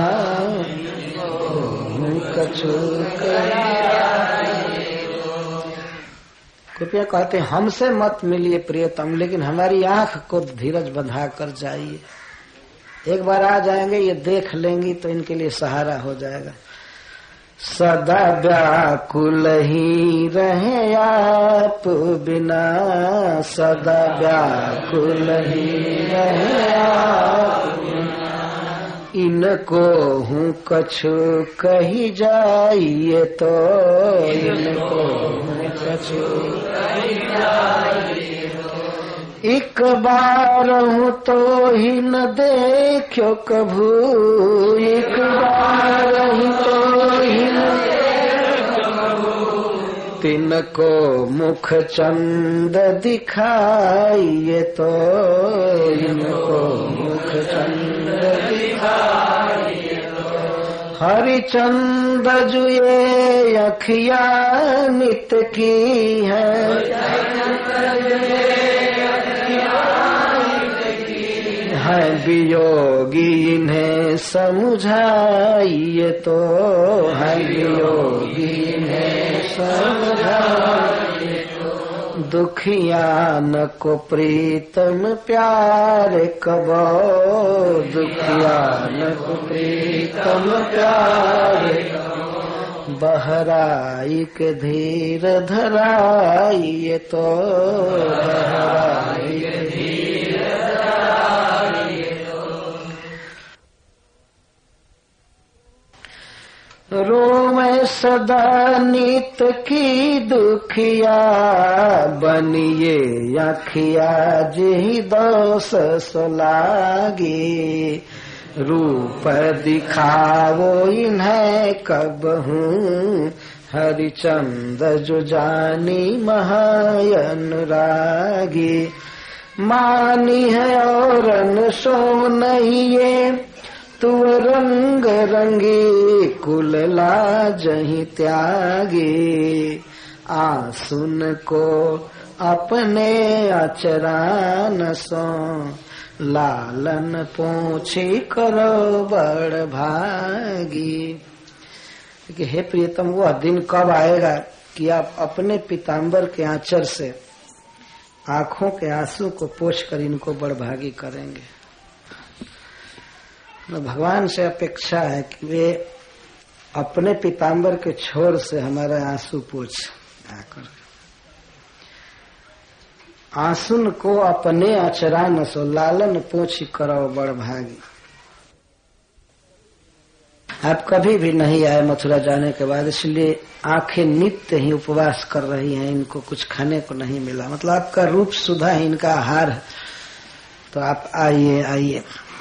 हूँ कछु कही जाइए। कृपया कहते हमसे मत मिलिए प्रियतम, लेकिन हमारी आंख को धीरज बंधा कर जाइए। एक बार आ जाएंगे, ये देख लेंगी तो इनके लिए सहारा हो जाएगा। सदा व्याकुल ही रहे आप बिना, सदा व्याकुल ही रहे आप बिना, इनको हूँ कछु कही जाइए तो। इनको हूँ कछु कही जाइए तो। एक बार हूँ तो ही न देखो कभू, एक बार हूँ तो ही न देखो कभू, तिनको मुख चंद दिखाइए तो। इनको मुख चंद दिखाइए तो। हरिचंद जुए अखिया नित की है, है वियोगी इन्हें समझाइए तो। है वियोगी इन्हें समझाइए तो। दुखियान को प्रीतम प्यार कबो, दुखियान को प्रीतम प्यार कबो, बहराई के धीर धराइए तो। बहराई के धीर धराइए तो। रोवे सदा नित की दुखिया, बनिए आखिया जी दोष सुलागी। रूप दिखावो इन्हें कब हूँ, हरिचंद जो जानी महानुरागी। मानी है और सो नहीं ये, तू रंग रंगी कुल लाजहि त्यागी। आसुन को अपने अचरान सो, लालन पूछी करो बड़ भागी। कि हे प्रियतम वह दिन कब आएगा कि आप अपने पीताम्बर के आंचल से आंखों के आंसू को पोंछकर इनको बड़भागी करेंगे। तो भगवान से अपेक्षा है कि वे अपने पीताम्बर के छोर से हमारे आंसू पोंछ आकर। आंसुन को अपने अचरान सो, लालन पोंछी करो बड़भागी। आप कभी भी नहीं आए मथुरा जाने के बाद, इसलिए आंखें नित्य ही उपवास कर रही हैं, इनको कुछ खाने को नहीं मिला। मतलब आपका रूप सुधा है इनका आहार है। तो आप आइए आइए।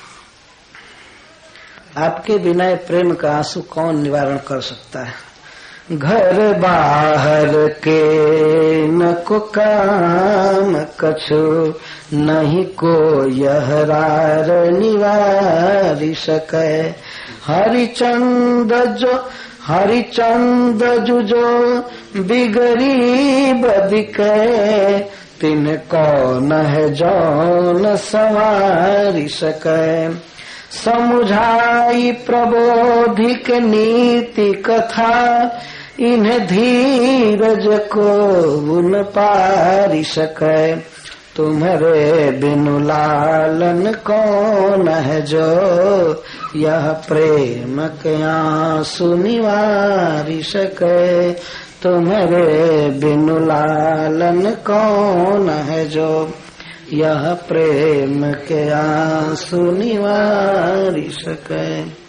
आपके बिना प्रेम का आंसू कौन निवारण कर सकता है। घर बाहर के न को काम कछु, नहीं को यह रार निवारी सके। हरिचंद जो बिगड़ी बदिके, तिन कौन है जौन संवारी सके। समुझाई प्रबोधिक नीति कथा, इन्हें धीरज को उन पारि सकै। तुम्हारे बिनु लालन कौन है जो, यह प्रेम के आंसू निवारि सके। तुम्हारे बिनु लालन कौन है जो, यह प्रेम के आंसू निवारि सके।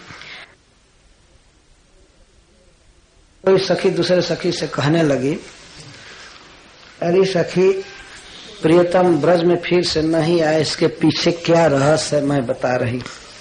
कोई सखी दूसरे सखी से कहने लगी, अरे सखी, प्रियतम ब्रज में फिर से नहीं आए, इसके पीछे क्या रहस्य मैं बता रही।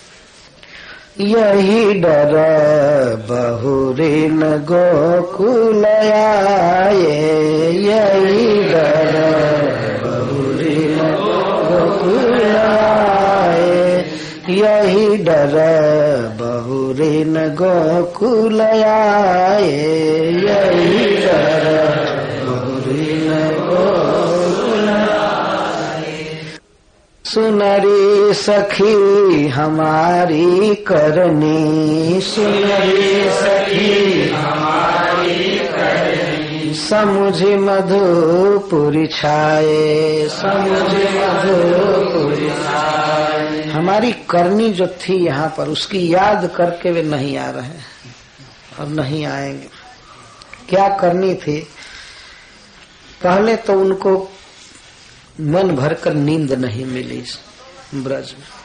यही डर बहुरीन गोकुल आए, यही डर बहुरीन गोकुल आए, यही डर बहुरीन गोकुल आए, यही डर बहुरीन गोकुल आए। सुनरी सखी हमारी करनी, सुनरी सखी हमारी करनी, समुझी मधुपुरी छाए, समुझी मधुपुरी छाए। हमारी करनी जो थी यहाँ पर, उसकी याद करके वे नहीं आ रहे और नहीं आएंगे। क्या करनी थी? पहले तो उनको मन भरकर नींद नहीं मिली इस ब्रज में।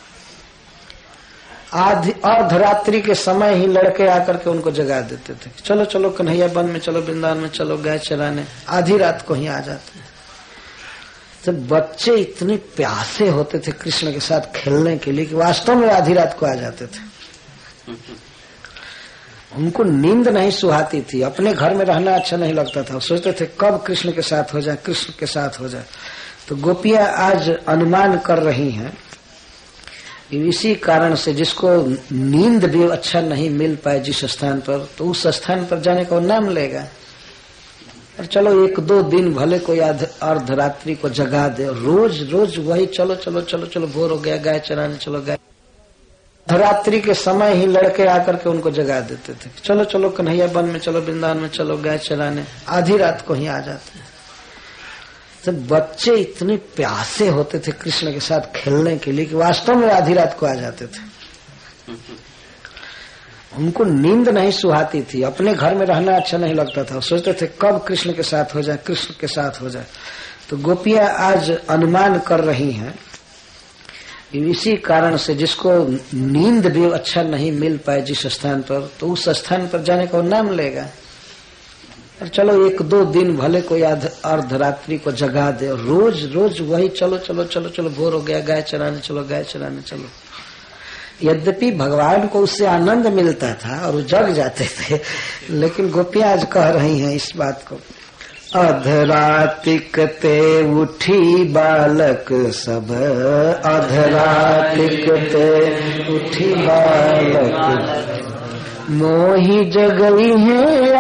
अर्धरात्रि के समय ही लड़के आकर के उनको जगा देते थे, चलो चलो कन्हैया वन में चलो, वृंदावन में चलो, गाय चराने। आधी रात को ही आ जाते। तो बच्चे इतने प्यासे होते थे कृष्ण के साथ खेलने के लिए कि वास्तव में आधी रात को आ जाते थे। उनको नींद नहीं सुहाती थी, अपने घर में रहना अच्छा नहीं लगता था। सोचते थे कब कृष्ण के साथ हो जाए, कृष्ण के साथ हो जाए। तो गोपियां आज अनुमान कर रही हैं, इसी कारण से जिसको नींद भी अच्छा नहीं मिल पाए जिस स्थान पर, तो उस स्थान पर जाने का नाम लेगा। और चलो एक दो दिन भले कोई अर्धरात्रि को जगा दे, रोज रोज वही चलो चलो चलो चलो, भोर हो गया, गाय चराने चलो, गाय। अर्धरात्रि के समय ही लड़के आकर के उनको जगा देते थे, चलो चलो कन्हैया वन में चलो, वृंदावन में चलो, गाय चराने। आधी रात को ही आ जाते। तो बच्चे इतने प्यासे होते थे कृष्ण के साथ खेलने के लिए कि वास्तव में आधी रात को आ जाते थे। उनको नींद नहीं सुहाती थी, अपने घर में रहना अच्छा नहीं लगता था। सोचते थे कब कृष्ण के साथ हो जाए, कृष्ण के साथ हो जाए। तो गोपियां आज अनुमान कर रही हैं, इसी कारण से जिसको नींद भी अच्छा नहीं मिल पाए जिस स्थान पर, तो उस स्थान पर जाने का नाम लेगा। और चलो एक दो दिन भले कोई अर्धरात्रि को जगा दे, रोज रोज वही चलो चलो चलो चलो, भोर हो गया, गाय चराने चलो, गाय चराने चलो। यद्यपि भगवान को उससे आनंद मिलता था और वो जग जाते थे, लेकिन गोपियां आज कह रही हैं इस बात को। अधरातिक ते उठी बालक सब, अधरातिक ते उठी बालक, मोही जगई है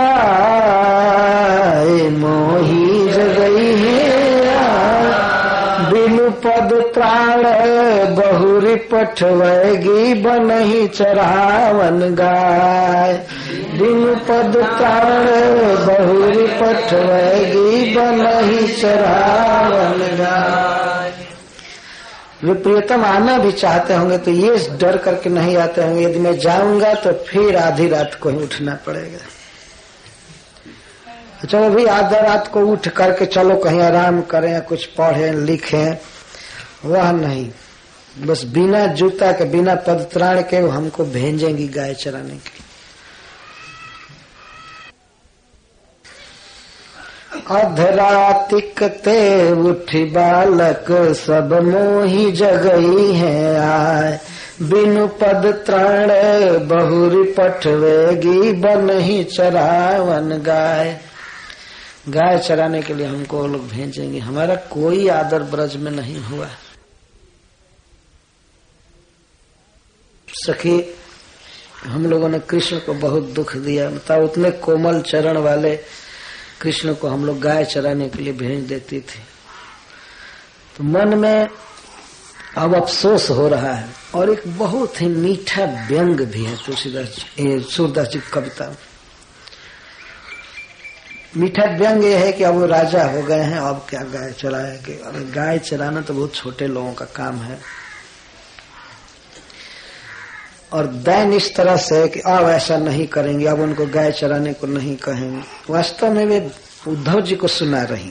आए, मोही जगई है आए। बिनु पद त्राण बहुरी पठवैगी, बनही चरावन गाय। बिनु पद त्राण बहुरी पठवैगी, बनही चरावन गाय। वे प्रियतम आना भी चाहते होंगे तो ये डर करके नहीं आते होंगे, यदि मैं जाऊंगा तो फिर आधी रात को ही उठना पड़ेगा। तो चलो भाई आधी रात को उठ करके चलो कहीं आराम करें या कुछ पढ़ें लिखें, वह नहीं। बस बिना जूता के, बिना पदत्राण के वो हमको भेजेंगी गाय चराने के। अधरातिक ते उठी बालक सब, मोही जगई है आय। बिनु पद त्राण बहुरी पठवेगी, बनही चरावन गाय। गाय चराने के लिए हमको लोग भेजेंगे, हमारा कोई आदर ब्रज में नहीं हुआ। सखी, हम लोगों ने कृष्ण को बहुत दुख दिया, मतलब उतने कोमल चरण वाले कृष्ण को हम लोग गाय चराने के लिए भेज देती थी। तो मन में अब अफसोस हो रहा है। और एक बहुत ही मीठा व्यंग भी है तुलसीदास सूरदास जी की कविता। मीठा व्यंग ये है कि अब वो राजा हो गए हैं, अब क्या गाय चराएंगे। अरे गाय चराना तो बहुत छोटे लोगों का काम है। और दैन इस तरह से कि अब ऐसा नहीं करेंगे, अब उनको गाय चराने को नहीं कहेंगे। वास्तव में वे उद्धव जी को सुना रही।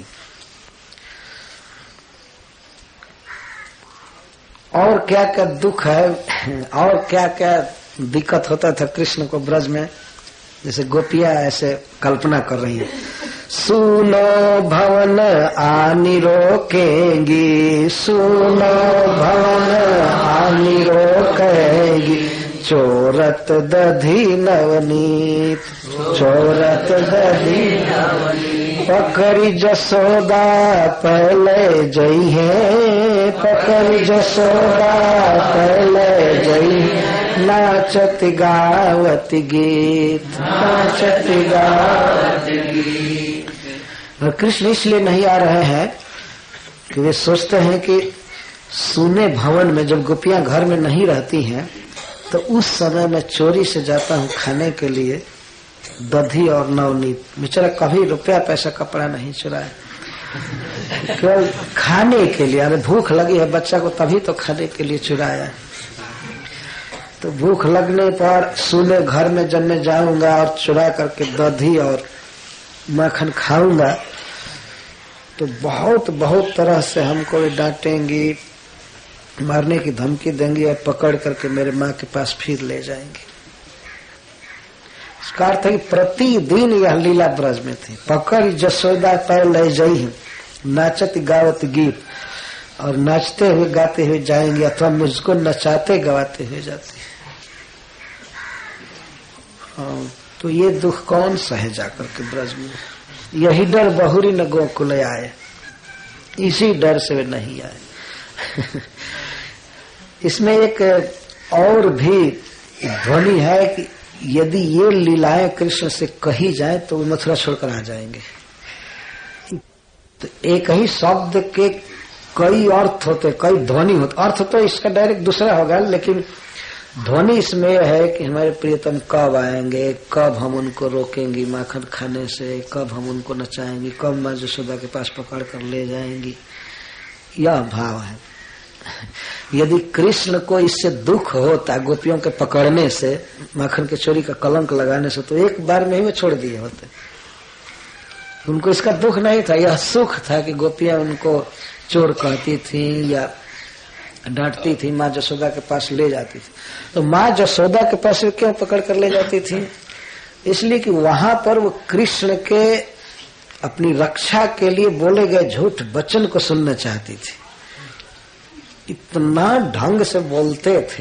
और क्या क्या दुख है और क्या क्या दिक्कत होता था कृष्ण को ब्रज में, जैसे गोपियां ऐसे कल्पना कर रही हैं। सुनो भवन आनी रोकेंगी, सुनो भवन आनी रोकेंगी, चोरत दधी नवनीत, चोरत दधी नवनीत, पकड़ी जसोदा पहले जई है, पकड़ी जसोदा पहले जई है, नाचत गावत गीत, नाचत गावत गीत। और कृष्ण इसलिए नहीं आ रहे हैं कि वे सोचते हैं कि सुने भवन में जब गोपियां घर में नहीं रहती हैं तो उस समय मैं चोरी से जाता हूं खाने के लिए दधी और नवनीत। बेचारा कभी रुपया पैसा कपड़ा नहीं चुराया, केवल खाने के लिए। अरे भूख लगी है बच्चा को तभी तो खाने के लिए चुराया। तो भूख लगने पर सुने घर में जब मैं जाऊंगा और चुरा करके दधी और मक्खन खाऊंगा तो बहुत बहुत तरह से हमको डांटेंगी, मारने की धमकी देंगी और पकड़ करके मेरे माँ के पास फिर ले जाएंगे। इसका अर्थ है कि प्रतिदिन यह लीला ब्रज में थी। पकड़ जसोदा पैर ले जाई, नाचत गावत गीत, और नाचते हुए गाते हुए जाएंगे अथवा मुझको नचाते गवाते हुए जाते। तो ये दुख कौन सहे जाकर के ब्रज में। यही डर बहुरी न गोकुल आए, इसी डर से वे नहीं आए। इसमें एक और भी ध्वनि है कि यदि ये लीलाएं कृष्ण से कही जाए तो वे मथुरा छोड़कर आ जाएंगे। तो एक ही शब्द के कई अर्थ होते, कई ध्वनि होते। अर्थ तो इसका डायरेक्ट दूसरा होगा, लेकिन ध्वनि इसमें है कि हमारे प्रियतम कब आएंगे, कब हम उनको रोकेंगे माखन खाने से, कब हम उनको नचाएंगे, कब माँ यशोदा के पास पकड़ कर ले जाएंगी। यह भाव है। यदि कृष्ण को इससे दुख होता गोपियों के पकड़ने से, माखन के चोरी का कलंक लगाने से, तो एक बार में ही वो छोड़ दिए होते। उनको इसका दुख नहीं था, यह सुख था कि गोपियां उनको चोर कहती थी या डांटती थी, माँ यशोदा के पास ले जाती थी। तो माँ यशोदा के पास क्यों पकड़ कर ले जाती थी? इसलिए कि वहां पर वो कृष्ण के अपनी रक्षा के लिए बोले गए झूठ वचन को सुनना चाहती थी। इतना ढंग से बोलते थे।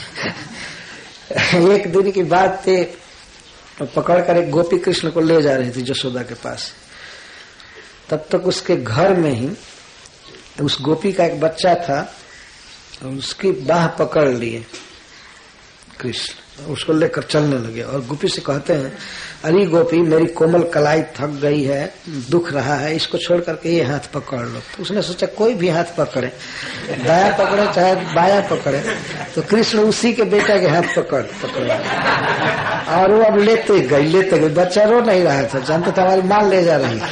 एक दिन की बात थी, तो पकड़कर एक गोपी कृष्ण को ले जा रही थी यशोदा के पास। तब तक उसके घर में ही उस गोपी का एक बच्चा था और उसकी बाह पकड़ लिए कृष्ण, उसको लेकर चलने लगे और गोपी से कहते हैं, अरे गोपी मेरी कोमल कलाई थक गई है, दुख रहा है, इसको छोड़ करके ये हाथ पकड़ लो। तो उसने सोचा कोई भी हाथ पकड़े, दाया पकड़े चाहे बाया पकड़े, तो कृष्ण उसी के बेटा के हाथ पकड़ और वो अब लेते गई। बच्चा रो नहीं रहा था, जानते थे हमारी माँ ले जा रही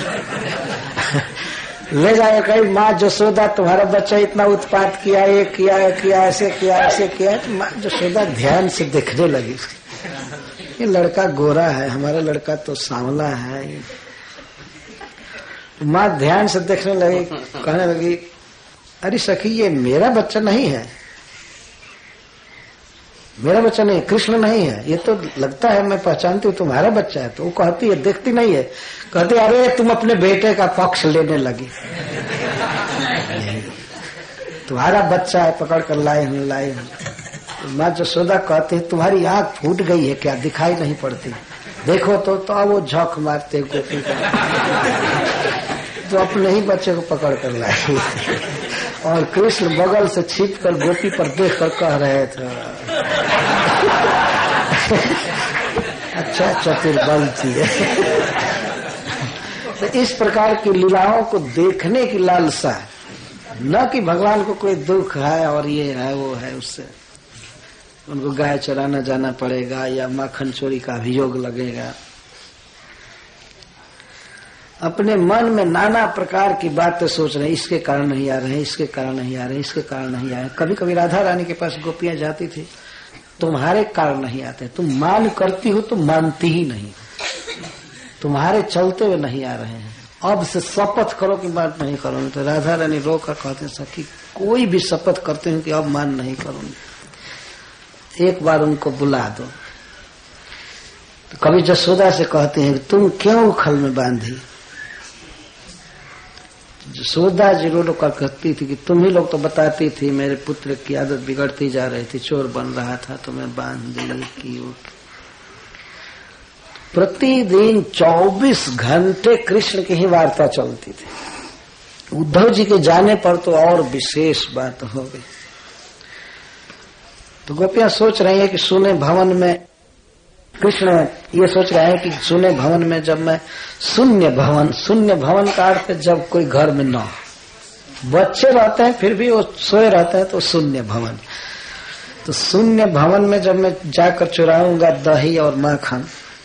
ले जाए कहीं, माँ यशोदा तुम्हारा बच्चा इतना उत्पात किया, ये किया ऐसे किया। तो माँ यशोदा ध्यान से देखने लगी, ये लड़का गोरा है, हमारा लड़का तो सांवला है। माँ ध्यान से देखने लगी, कहने लगी, अरे सखी ये मेरा बच्चा नहीं है, मेरा बच्चा नहीं, कृष्ण नहीं है, ये तो लगता है मैं पहचानती हूँ तुम्हारा बच्चा है। तो वो कहती है, देखती नहीं है, कहती अरे तुम अपने बेटे का पक्ष लेने लगी, तुम्हारा बच्चा है, पकड़ कर लाई हूँ। माँ यशोदा कहती है, तुम्हारी आंख फूट गई है क्या, दिखाई नहीं पड़ती, देखो तो वो झोंक मारते गोपी का, तो अपने ही बच्चे को पकड़ कर लाई। और कृष्ण बगल से छिप कर गोपी पर देख कर कह रहे थे, अच्छा चतुर बनती है। तो इस प्रकार की लीलाओं को देखने की लालसा न कि भगवान को कोई दुख है और ये है वो है, उससे उनको गाय चराना जाना पड़ेगा या माखन चोरी का अभियोग लगेगा। अपने मन में नाना प्रकार की बातें सोच रहे हैं, इसके कारण नहीं आ रहे हैं, इसके कारण नहीं आ रहे हैं, इसके कारण नहीं आ रहे हैं। कभी कभी राधा रानी के पास गोपियां जाती थी, तुम्हारे कारण नहीं आते, तुम मान करती हो तो मानती ही नहीं, तुम्हारे चलते हुए नहीं आ रहे हैं, अब से शपथ करो कि बात नहीं करूंगी। तो राधा रानी रो कर कहते सखी कोई भी शपथ करते हैं कि अब मान नहीं करूंगी, एक बार उनको बुला दो। तो कभी जसोदा से कहते हैं कि तुम क्यों उखल में बांधी। जसोदा जी रो कर कहती थी कि तुम ही लोग तो बताती थी मेरे पुत्र की आदत बिगड़ती जा रही थी, चोर बन रहा था तो मैं बांध दी की। प्रतिदिन 24 घंटे कृष्ण की ही वार्ता चलती थी। उद्धव जी के जाने पर तो और विशेष बात हो गई। तो गोपियां सोच रही है कि सुने भवन में, कृष्ण ये सोच रहे हैं कि सुने भवन में जब मैं शून्य भवन का अर्थ जब कोई घर में न, बच्चे रहते हैं फिर भी वो सोए रहते हैं तो शून्य भवन। तो शून्य भवन में जब मैं जाकर चुराऊंगा दही और माखन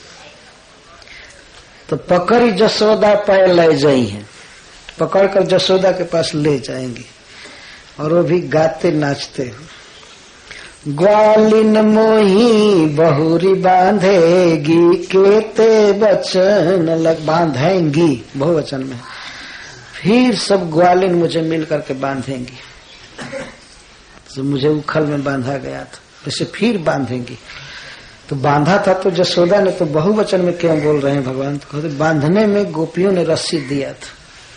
तो पकड़ी जसोदा पैर ले जाई है, पकड़कर जसोदा के पास ले जाएंगे और वो भी गाते नाचते। ग्वालिन मोही बहुरी बांधेगी, केते बचन लग बांधेंगी बहुवचन में, फिर सब ग्वालिन मुझे मिल करके बांधेंगी। तो मुझे उखल में बांधा गया था वैसे फिर बांधेंगी। तो बांधा था तो जसोदा ने, तो बहुवचन में क्यों बोल रहे हैं भगवान। तो कहते बांधने में गोपियों ने रस्सी दिया था,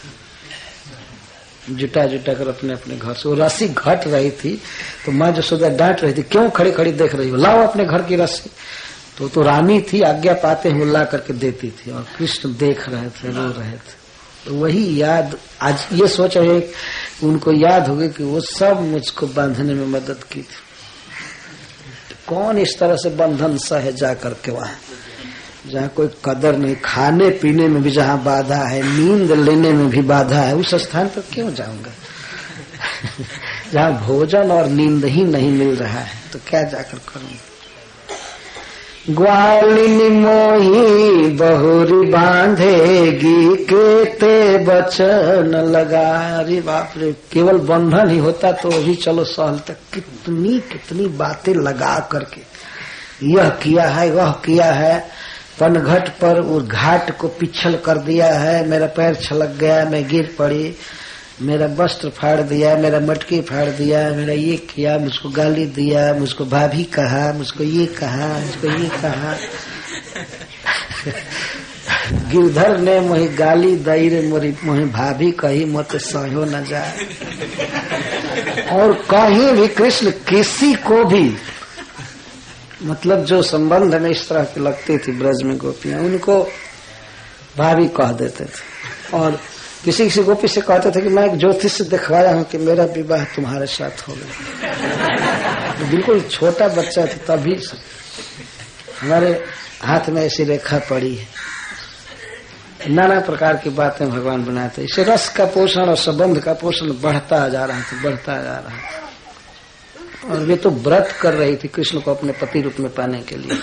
जुटा जुटा कर अपने अपने घर से। वो रस्सी घट रही थी तो माँ जसोदा डांट रही थी, क्यों खड़ी खड़ी देख रही हो, लाओ अपने घर की रस्सी। तो रानी थी, आज्ञा पाते हुए ला करके देती थी और कृष्ण देख रहे थे, रो रहे थे। तो वही याद आज ये सोच रहे उनको याद हो गई कि वो सब मुझको बांधने में मदद की थी। कौन इस तरह से बंधन सहे जा करके वहां जहाँ कोई कदर नहीं, खाने पीने में भी जहाँ बाधा है, नींद लेने में भी बाधा है, उस स्थान पर क्यों जाऊंगा। जहाँ भोजन और नींद ही नहीं मिल रहा है तो क्या जाकर करूंगा। ग्वालिनी मोही बहुरी बांधेगी, केते बचन लगा। अरे बाप रे, केवल बंधन ही होता तो भी चलो सहल तक, कितनी कितनी बातें लगा करके यह किया है वह किया है, पनघट पर उस घाट को पिछल कर दिया है, मेरा पैर छलक गया, मैं गिर पड़ी, मेरा वस्त्र फाड़ दिया, मेरा मटकी फाड़ दिया, मेरा ये किया, मुझको गाली दिया, मुझको भाभी कहा, मुझको ये कहा, मुझको ये कहा। गिरधर ने मोहि गाली दई रे मोहि भाभी कही, मत सहयो न जाए। और कहीं भी कृष्ण किसी को भी, मतलब जो संबंध में इस तरह की लगती थी ब्रज में गोपियां, उनको भाभी कह देते थे। और किसी किसी गोपी से कहते थे कि मैं एक ज्योतिष से दिखवाया हूं कि मेरा विवाह तुम्हारे साथ हो गया। बिल्कुल छोटा बच्चा था तभी हमारे हाथ में ऐसी रेखा पड़ी है। नाना प्रकार की बातें भगवान बनाते, इसे रस का पोषण और संबंध का पोषण बढ़ता जा रहा था, बढ़ता जा रहा था। और वे तो व्रत कर रही थी कृष्ण को अपने पति रूप में पाने के लिए।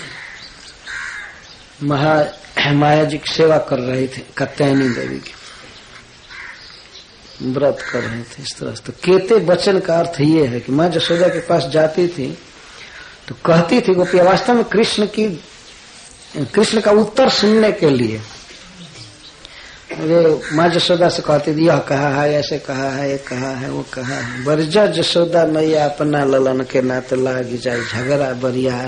माया जी की सेवा कर रहे थे, कात्यायनी देवी की व्रत कर रहे थे इस तरह से। तो केते वचन का अर्थ ये है कि माँ जसोदा के पास जाती थी तो कहती थी गोपी, वास्तव में कृष्ण का उत्तर सुनने के लिए वे माँ जसोदा से कहती थी, यह कहा है, ऐसे कहा है, ये कहा है, वो कहा है। बरजा जसोदा मैया अपना ललन के नाते लागी जाए झगड़ा बरियार।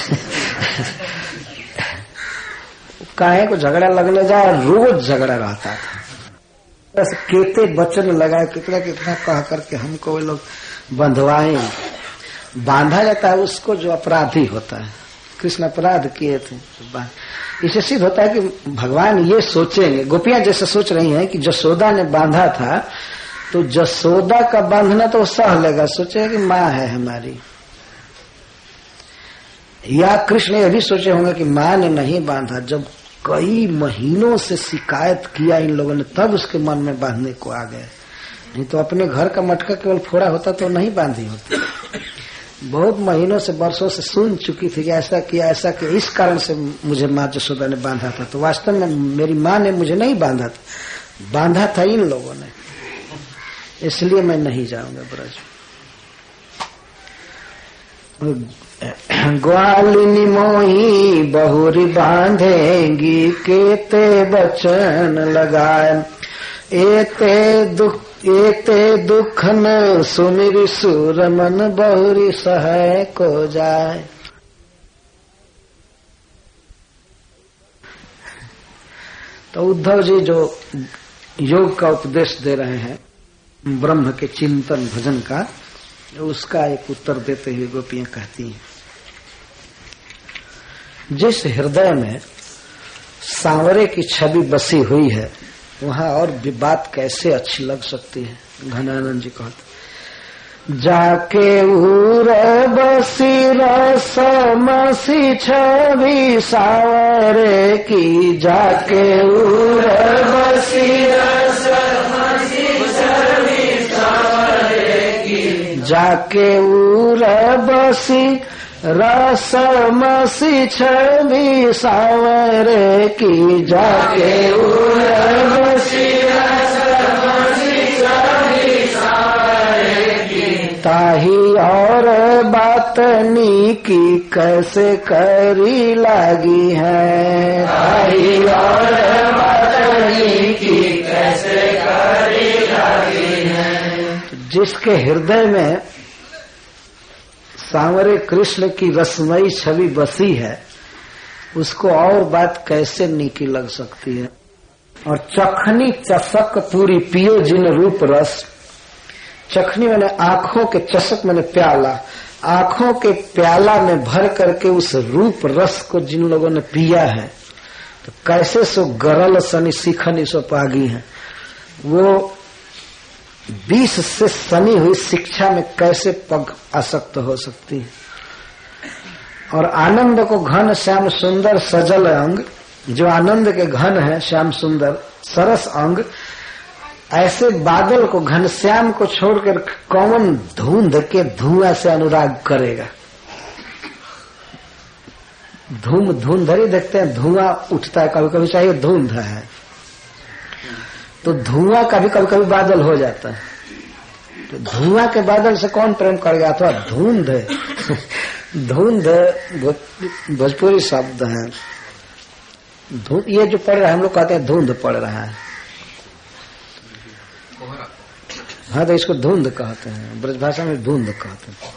काहे को झगड़ा लगने जाए, रोज झगड़ा रहता था। केते वचन लगाए, कितना कितना कह करके हमको वे लोग बंधवाए। बांधा जाता है उसको जो अपराधी होता है। कृष्ण अपराध किए थे, इससे सिद्ध होता है कि भगवान ये सोचेंगे। गोपियां जैसे सोच रही हैं कि जसोदा ने बांधा था तो जसोदा का बांधना तो सह लेगा, सोचेगा कि माँ है हमारी। या कृष्ण ये भी सोचे होंगे कि माँ ने नहीं बांधा, जब कई महीनों से शिकायत किया इन लोगों ने तब उसके मन में बांधने को आ गए। नहीं तो अपने घर का मटका केवल फोड़ा होता तो नहीं बांधी होती। बहुत महीनों से वर्षों से सुन चुकी थी कि ऐसा किया इस कारण से मुझे माँ जसोदा ने बांधा था। तो वास्तव में मेरी माँ ने मुझे नहीं बांधा था, बांधा था इन लोगों ने, इसलिए मैं नहीं जाऊंगा ब्रज। ग्वालिनी मोही बहुरी बांधेंगी, केते बचन लगाए, एते दुख न सुमिर सुर मन, बहुरी सहाय को जाए। तो उद्धव जी जो योग का उपदेश दे रहे हैं, ब्रह्म के चिंतन भजन का, उसका एक उत्तर देते हुए गोपियां कहती हैं, जिस हृदय में सांवरे की छवि बसी हुई है वहां और भी बात कैसे अच्छी लग सकती है। घनानंद जी कहते, जाके उर बसी रसमसी छवि सांवरे की, जाके उर बसी रसमसी छवि सांवरे की, जाके उर बसी रसमसी छवि सांवरे की, जाके उर्वशी रसमसी छवि सांवरे की, ताही और बातनी की कैसे करी लागी है, ताही और बातनी की कैसे करी लागी है। जिसके हृदय में सांवरे कृष्ण की रसमयी छवि बसी है, उसको और बात कैसे नीकी लग सकती है। और चखनी चषक पूरी पियो जिन रूप रस, चखनी मैंने आंखों के, चषक मैंने प्याला, आंखों के प्याला में भर करके उस रूप रस को जिन लोगों ने पिया है, तो कैसे सो गरल सनी सीखनी सो पागी है। वो 20 से सनी हुई शिक्षा में कैसे पग आसक्त हो सकती है। और आनंद को घन श्याम सुंदर सजल अंग, जो आनंद के घन है श्याम सुंदर सरस अंग, ऐसे बादल को घनश्याम को छोड़कर कौन धुंध के धुआं से अनुराग करेगा। धुंधरी देखते हैं, धुआं उठता है, कभी कभी चाहिए धुंध है, तो धुआं का भी कभी कभी बादल हो जाता है। तो धुआं के बादल से कौन प्रेम करेगा। अथवा धुंध धुंध भोजपुरी शब्द है। ये जो पढ़ रहा है, हम लोग कहते हैं धुंध पड़ रहा है, हाँ तो इसको धुंध कहते हैं, ब्रजभाषा में धुंध कहते हैं।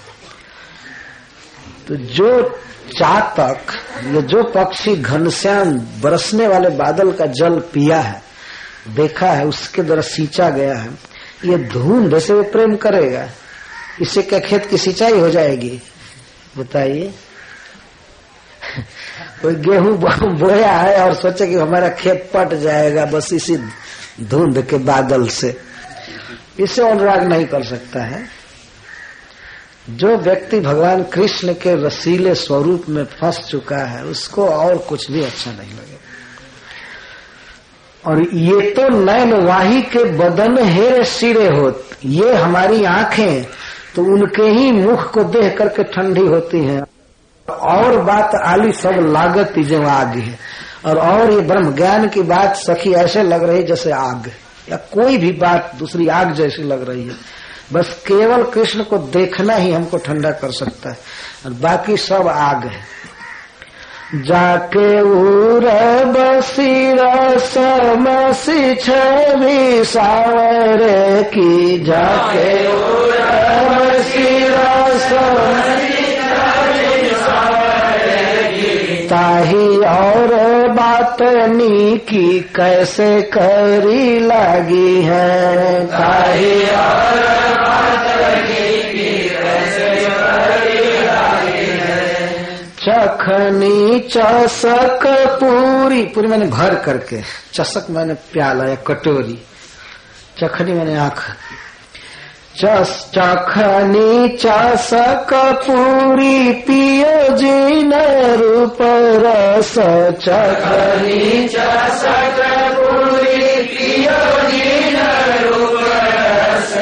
तो जो चातक, ये जो पक्षी घनश्याम बरसने वाले बादल का जल पिया है, देखा है, उसके द्वारा सींचा गया है, ये धुंध से वो प्रेम करेगा। इससे क्या खेत की सिंचाई हो जाएगी बताइए। कोई गेहूं बोया है और सोचे कि हमारा खेत पट जाएगा बस इसी धुंध के बादल से, इससे अनुराग नहीं कर सकता है। जो व्यक्ति भगवान कृष्ण के रसीले स्वरूप में फंस चुका है, उसको और कुछ भी अच्छा नहीं लगेगा। और ये तो नैन वाही के बदन हेर सिरे होत, ये हमारी आंखें तो उनके ही मुख को देख करके ठंडी होती हैं। और बात आली सब लागत जो आग है, और ये ब्रह्म ज्ञान की बात सखी ऐसे लग रही जैसे आग, या कोई भी बात दूसरी आग जैसी लग रही है। बस केवल कृष्ण को देखना ही हमको ठंडा कर सकता है, और बाकी सब आग है। जाके उर बसी रसमसी छवि सांवरे की, जाके उर बसी रसमसी छवि सांवरे की, ताही और बातनी की कैसे करी लागी है, ताही और बातनी की कैसे करी लागी है। चखनी चषक पूरी, पूरी मैंने भर करके, चषक मैंने प्याला या कटोरी, चखनी मैंने आंख, चखनी चषक पूरी पियो जिन रूप रस, चखनी चषक पूरी पियो जिन रूप रस,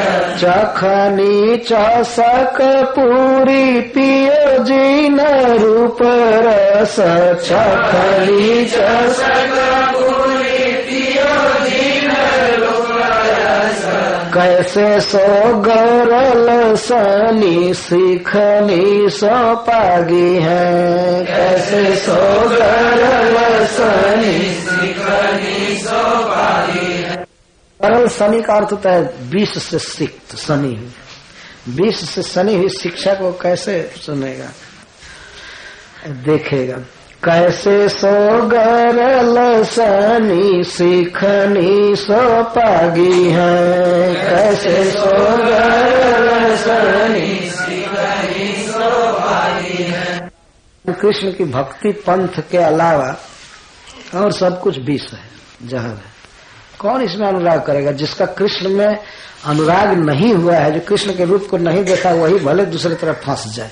चखनी चसक पूरी पियो जीन रूप रस चखनी चसक पूरी पियो जीन रूप रस कैसे सो गौरल सनी सीखनी सो पागी है कैसे सो गौरल सनी सीखनी सो पागी है। गौरल सनी का अर्थ होता है 20 से सिक्त सनी 20 से सनी हुई शिक्षा को कैसे सुनेगा देखेगा। कैसे सो गौरल सनी सीखनी सो पागी है कैसे सो गौरल सनी सीखनी सो पागी है। कृष्ण की भक्ति पंथ के अलावा और सब कुछ विष है जहर है। कौन इसमें अनुराग करेगा? जिसका कृष्ण में अनुराग नहीं हुआ है, जो कृष्ण के रूप को नहीं देखा, वही भले दूसरी तरफ फंस जाए।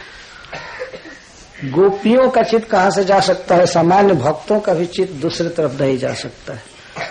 गोपियों का चित्त कहाँ से जा सकता है? सामान्य भक्तों का भी चित्त दूसरी तरफ नहीं जा सकता है।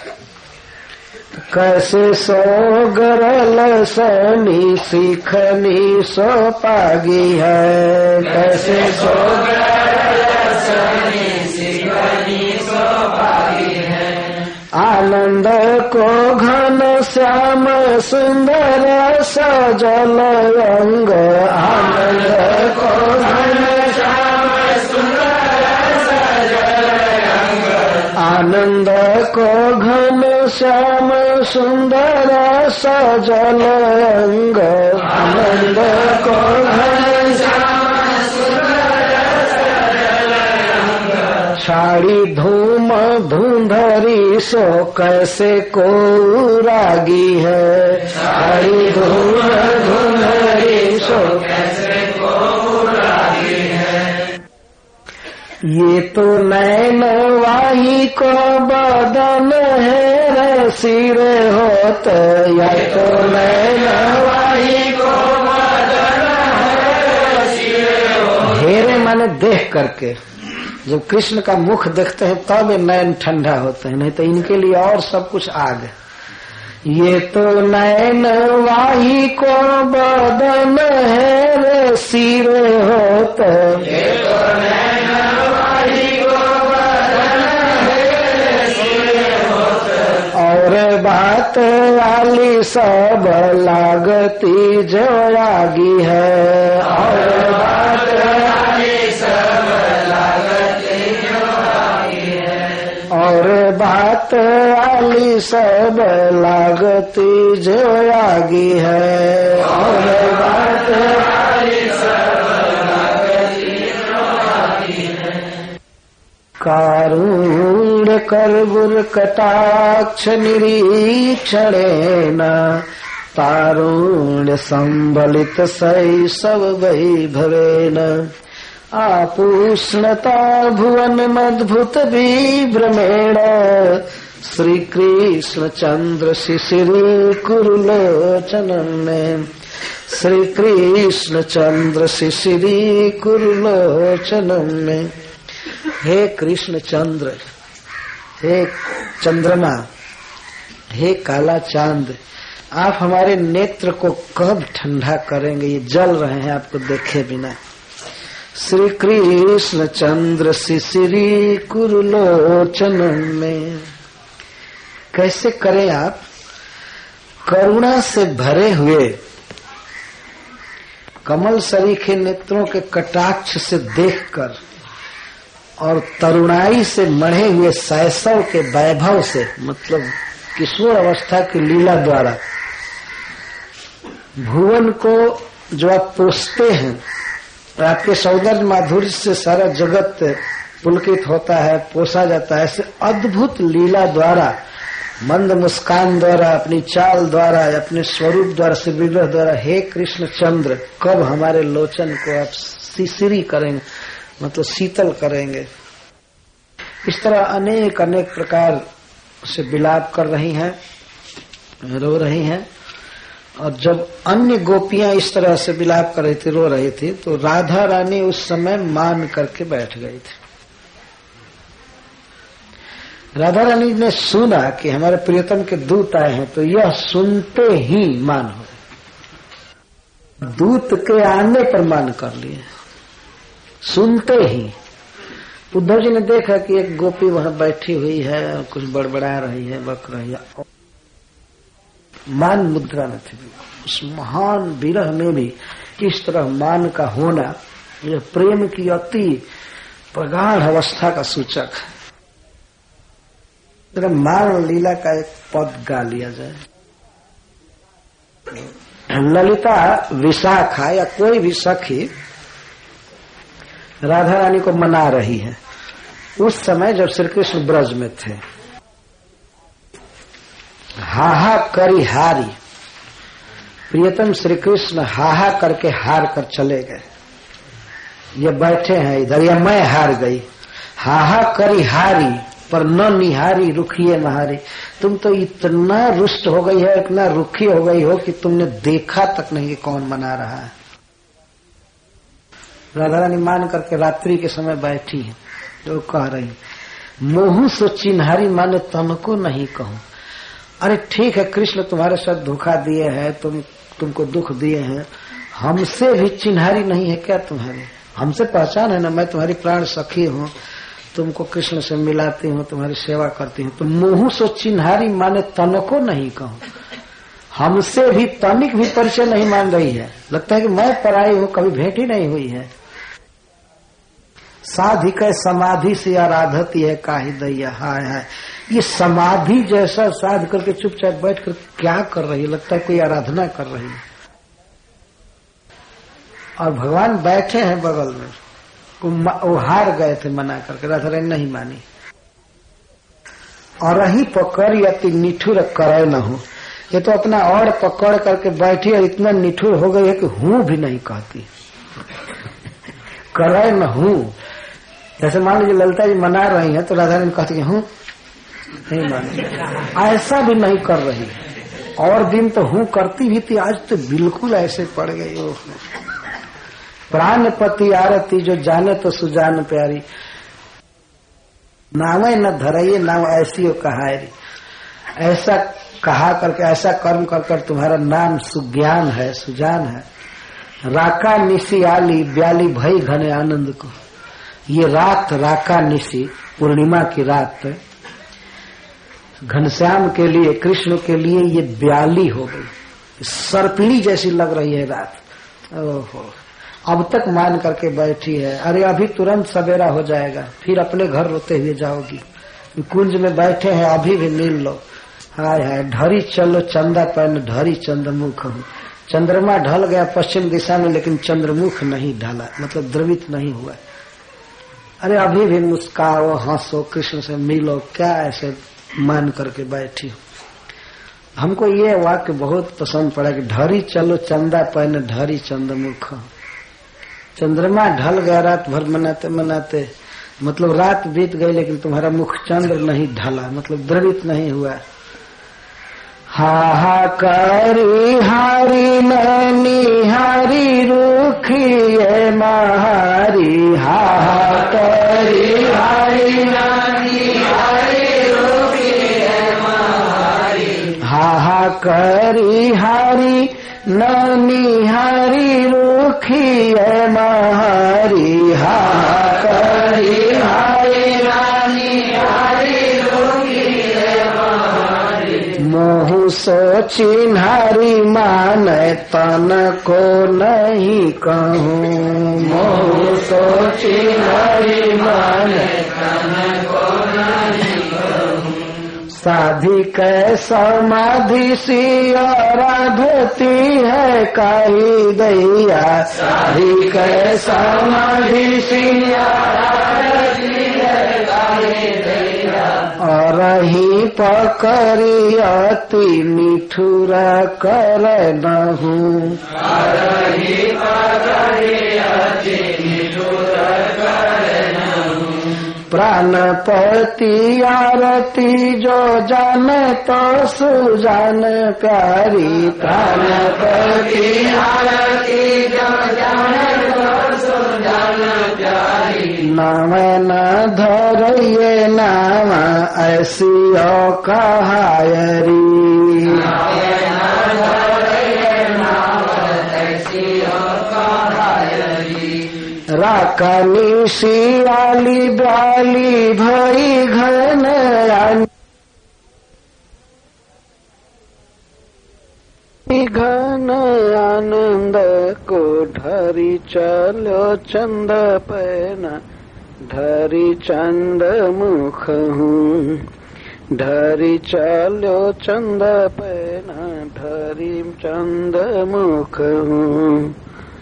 कैसे सो गरल सनी सीखनी सो पागी है कैसे सो गरल सनी सीखनी सो पागी है। आनंद को घन श्याम सुंदर सजल अंग आनंद को घन श्याम सुंदर सजल अंग आनंद को घन श्याम सुंदर सजल अंग आनंद को घन श्याम सुंदर सजल अंग छाड़ी धूम धुंधरी सो कैसे को रागी है छाड़ी धूम धुंधरी सो कैसे को रागी है। ये तो नैन वाही को बदन है सिर होत ये तो नैन वाही को बदन है सिर होत। हेरे माने देख करके, जब कृष्ण का मुख देखते हैं तब नैन ठंडा होते हैं, नहीं तो इनके लिए और सब कुछ आग है। ये तो नैन वाही को बदन है रे सिर होत ये तो नैन वाही को बदन है रे सिर होत। और बात वाली सब लागती जो आगी है और बात वाली सब और बात वाली सब लागती जो आगी है और बात वाली सब लागती जो आगी है। कारुण्य कर्बुर कटाक्ष निरीक्षणेन तारुण्य संबलित शैशव वैभवेन आपूष्णता भुवन मद्भुत विभ्रमेण श्री कृष्ण चंद्र शिशिर कुरुलोचनम में श्री कृष्ण चंद्र शिशिर कुरुलोचनम में। हे कृष्ण चंद्र, हे चंद्रमा, हे काला चांद, आप हमारे नेत्र को कब ठंडा करेंगे? ये जल रहे हैं आपको देखे बिना। श्री कृष्ण चंद्र शिशिरी कुरुलोचनम में कैसे करें आप? करुणा से भरे हुए कमल सरीखे नेत्रों के कटाक्ष से देखकर और तरुणाई से मढ़े हुए शैशव के वैभव से, मतलब किशोर अवस्था की लीला द्वारा भुवन को जो आप पोषते हैं, आपके सौंदर्य माधुर्य से सारा जगत पुलकित होता है, पोसा जाता है। ऐसे अद्भुत लीला द्वारा, मंद मुस्कान द्वारा, अपनी चाल द्वारा, अपने स्वरूप द्वारा, श्री विग्रह द्वारा, हे कृष्ण चंद्र, कब हमारे लोचन को आप शिशिरी करेंगे, मतलब शीतल करेंगे। इस तरह अनेक अनेक प्रकार से विलाप कर रही हैं, रो रही हैं। और जब अन्य गोपियां इस तरह से विलाप कर रही थी, रो रही थी, तो राधा रानी उस समय मान करके बैठ गई थी। राधा रानी ने सुना कि हमारे प्रियतम के दूत आए हैं, तो यह सुनते ही मान हो। दूत के आने पर मान कर लिए। सुनते ही उद्धव जी ने देखा कि एक गोपी वहां बैठी हुई है और कुछ बड़बड़ा रही है, बक रही है, मान मुद्रा में थी। उस महान विरह में भी इस तरह मान का होना यह प्रेम की अति प्रगाढ़ अवस्था का सूचक है। मान लीला का एक पद गा लिया जाए। ललिता विशाखा या कोई भी सखी राधा रानी को मना रही है। उस समय जब श्री कृष्ण ब्रज में थे, हाहा करी हारी, प्रियतम श्री कृष्ण हाहा करके हार कर चले गए। ये बैठे हैं इधर, या मैं हार गई। हाहा करी हारी पर न निहारी रुखिए नहारी। तुम तो इतना रुष्ट हो गई है, इतना रुखी हो गई हो कि तुमने देखा तक नहीं कि कौन मना रहा है। राधा रानी मान करके रात्रि के समय बैठी है, जो कह रही मोहू सो चिन्हारी माने तनको नहीं कहूं। अरे ठीक है, कृष्ण तुम्हारे साथ धोखा दिए है, तुमको दुख दिए हैं, हमसे भी चिन्हारी नहीं है क्या तुम्हारी? हमसे पहचान है ना, मैं तुम्हारी प्राण सखी हूँ, तुमको कृष्ण से मिलाती हूँ, तुम्हारी सेवा करती हूँ। तो मोहू सो चिन्हारी माने तनको नहीं कहूं, हमसे भी तनिक भी परिचय नहीं मान रही है। लगता है कि मैं पराई हूँ, कभी भेंट ही नहीं हुई है। साधिक समाधि से आराधती है काहि दैया। हाय हाय, ये समाधि जैसा साध करके चुपचाप बैठ कर क्या कर रही है? लगता है कोई आराधना कर रही है। और भगवान बैठे हैं बगल में, वो हार गए थे मना करके, राधा रानी नहीं मानी। और रही पकड़ अति निठुर करे न हो, ये तो अपना और पकड़ करके बैठी और इतना निठुर हो गई है कि हूं भी नहीं कहती, करे न हूं। जैसे मान लीजिए ललिता जी मना रही है तो राधा रानी कहती है हूं, नहीं मानी, ऐसा भी नहीं कर रही। और दिन तो हूं करती भी थी, आज तो बिल्कुल ऐसे पड़ गई। प्राणपति आरती जो जाने तो सुजान प्यारी, नावे न धरइए नाम ऐसी हो कहारी। ऐसा कहा करके, ऐसा कर्म कर कर तुम्हारा नाम सुज्ञान है, सुजान है। राका निशी आली ब्याली भई घने आनंद को। ये रात राका निशी, पूर्णिमा की रात घनश्याम के लिए, कृष्ण के लिए ये ब्याली हो गई, सर्पिणी जैसी लग रही है रात। ओहो, अब तक मान करके बैठी है। अरे अभी तुरंत सवेरा हो जाएगा, फिर अपने घर रोते हुए जाओगी। कुंज में बैठे हैं, अभी भी नील लो। हाय हाय, ढरी चलो चंदा पैन ढरी चंद्रमुख हूँ। चंद्रमा ढल गया पश्चिम दिशा में, लेकिन चंद्रमुख नहीं ढला, मतलब द्रवित नहीं हुआ। अरे अभी भी मुस्काओ, हंसो, कृष्ण से मिलो, क्या ऐसे मान करके बैठी हो? हमको ये वाक्य बहुत पसंद पड़ा कि ढरी चलो चंदा पैन ढरी चंद्रमुख। चंद्रमा ढल गया रात भर मनाते मनाते, मतलब रात बीत गई लेकिन तुम्हारा मुख चंद्र नहीं ढला, मतलब द्रवित नहीं हुआ। हा करी हारी नैनी हारी रूखी महारी। हा करी हारी नैनी हारी रूखी महारी। हा करी हारी नैनी हारी रूखी महारी। हा करी हारी नैनी हारी रूखी महारी। मोहू सो चिन्हारी माने तन को नहीं कहूँ। मोहू सो चिन्हारी माने तन को नहीं कहूँ। साधिक समाधि सी आराधती है काहि दैया। साधिक समाधि सी आराधती है काहि दैया। और ही पकड़ी अति निठुर कर नहूँ। और ही पकड़ी अति निठुर कर नहूँ। प्राणपति आरती जो जाने तो सुजान प्यारी। प्राणपति आरती जो जाने तो सुजान प्यारी। नाम न धरइए नाम ऐसी ओ कहायरी। नाम न धरइए नाम ऐसी राकानी शियाली ब्याली भई घन घन आनंद को ढरी चलो चंद पैना ढरी चंद मुख हूँ ढरी चलो चंद पैना ढरी चंद मुख हूँ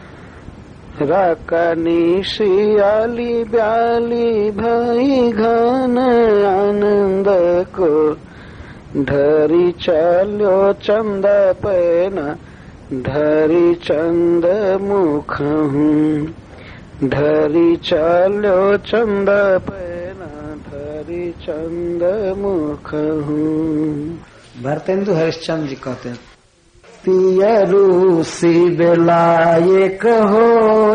राकानी शियाली ब्याली भई घन आनंद को ढरी चलो चंद पैना ढरी चंद मुख हूँ ढरी चलो चंद पैना ढरी चंद मुख हूँ। भरतेंदु हरिश्चंद्र जी कहते हैं पियरू सी बेलाये कहो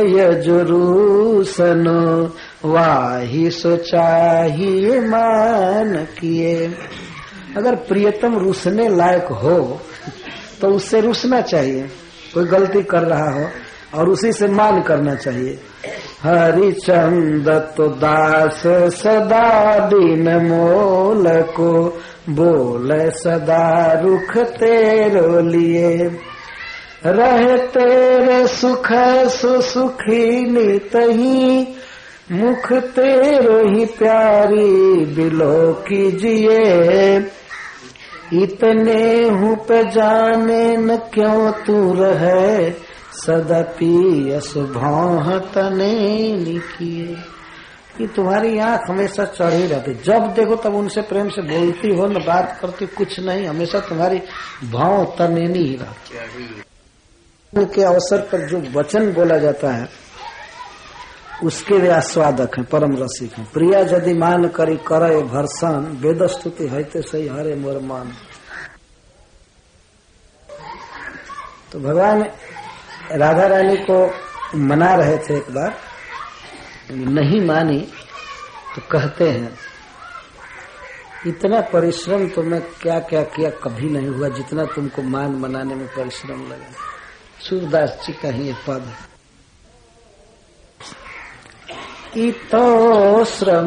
यजरूसन वाही सोचाही मान किए। अगर प्रियतम रूसने लायक हो तो उससे रूसना चाहिए, कोई गलती कर रहा हो और उसी से मान करना चाहिए। हरिचंद तो दास सदा दिन मोल को बोल सदा रुख तेरो लिए रहे तेरे सुख सो सुखी नितही मुख तेरो ही प्यारी बिलो कीजिए इतने हूँ पे जाने न क्यों तू रहे सदा पियस भौह तने लिखिए। कि तुम्हारी आँख हमेशा चढ़ी रहती, जब देखो तब उनसे प्रेम से बोलती हो न बात करती, कुछ नहीं, हमेशा तुम्हारी भाव तनेनी ही रहती। उनके अवसर पर जो वचन बोला जाता है उसके वे आस्वादक हैं, परम रसिक हैं। प्रिया यदि मान करी करे भरसन वेद स्तुति है सही हरे मोर मान। तो भगवान राधा रानी को मना रहे थे, एक बार नहीं मानी तो कहते हैं इतना परिश्रम तो मैं क्या क्या किया कभी नहीं हुआ जितना तुमको मान मनाने में परिश्रम लगा। सूरदास जी का ही पद इतो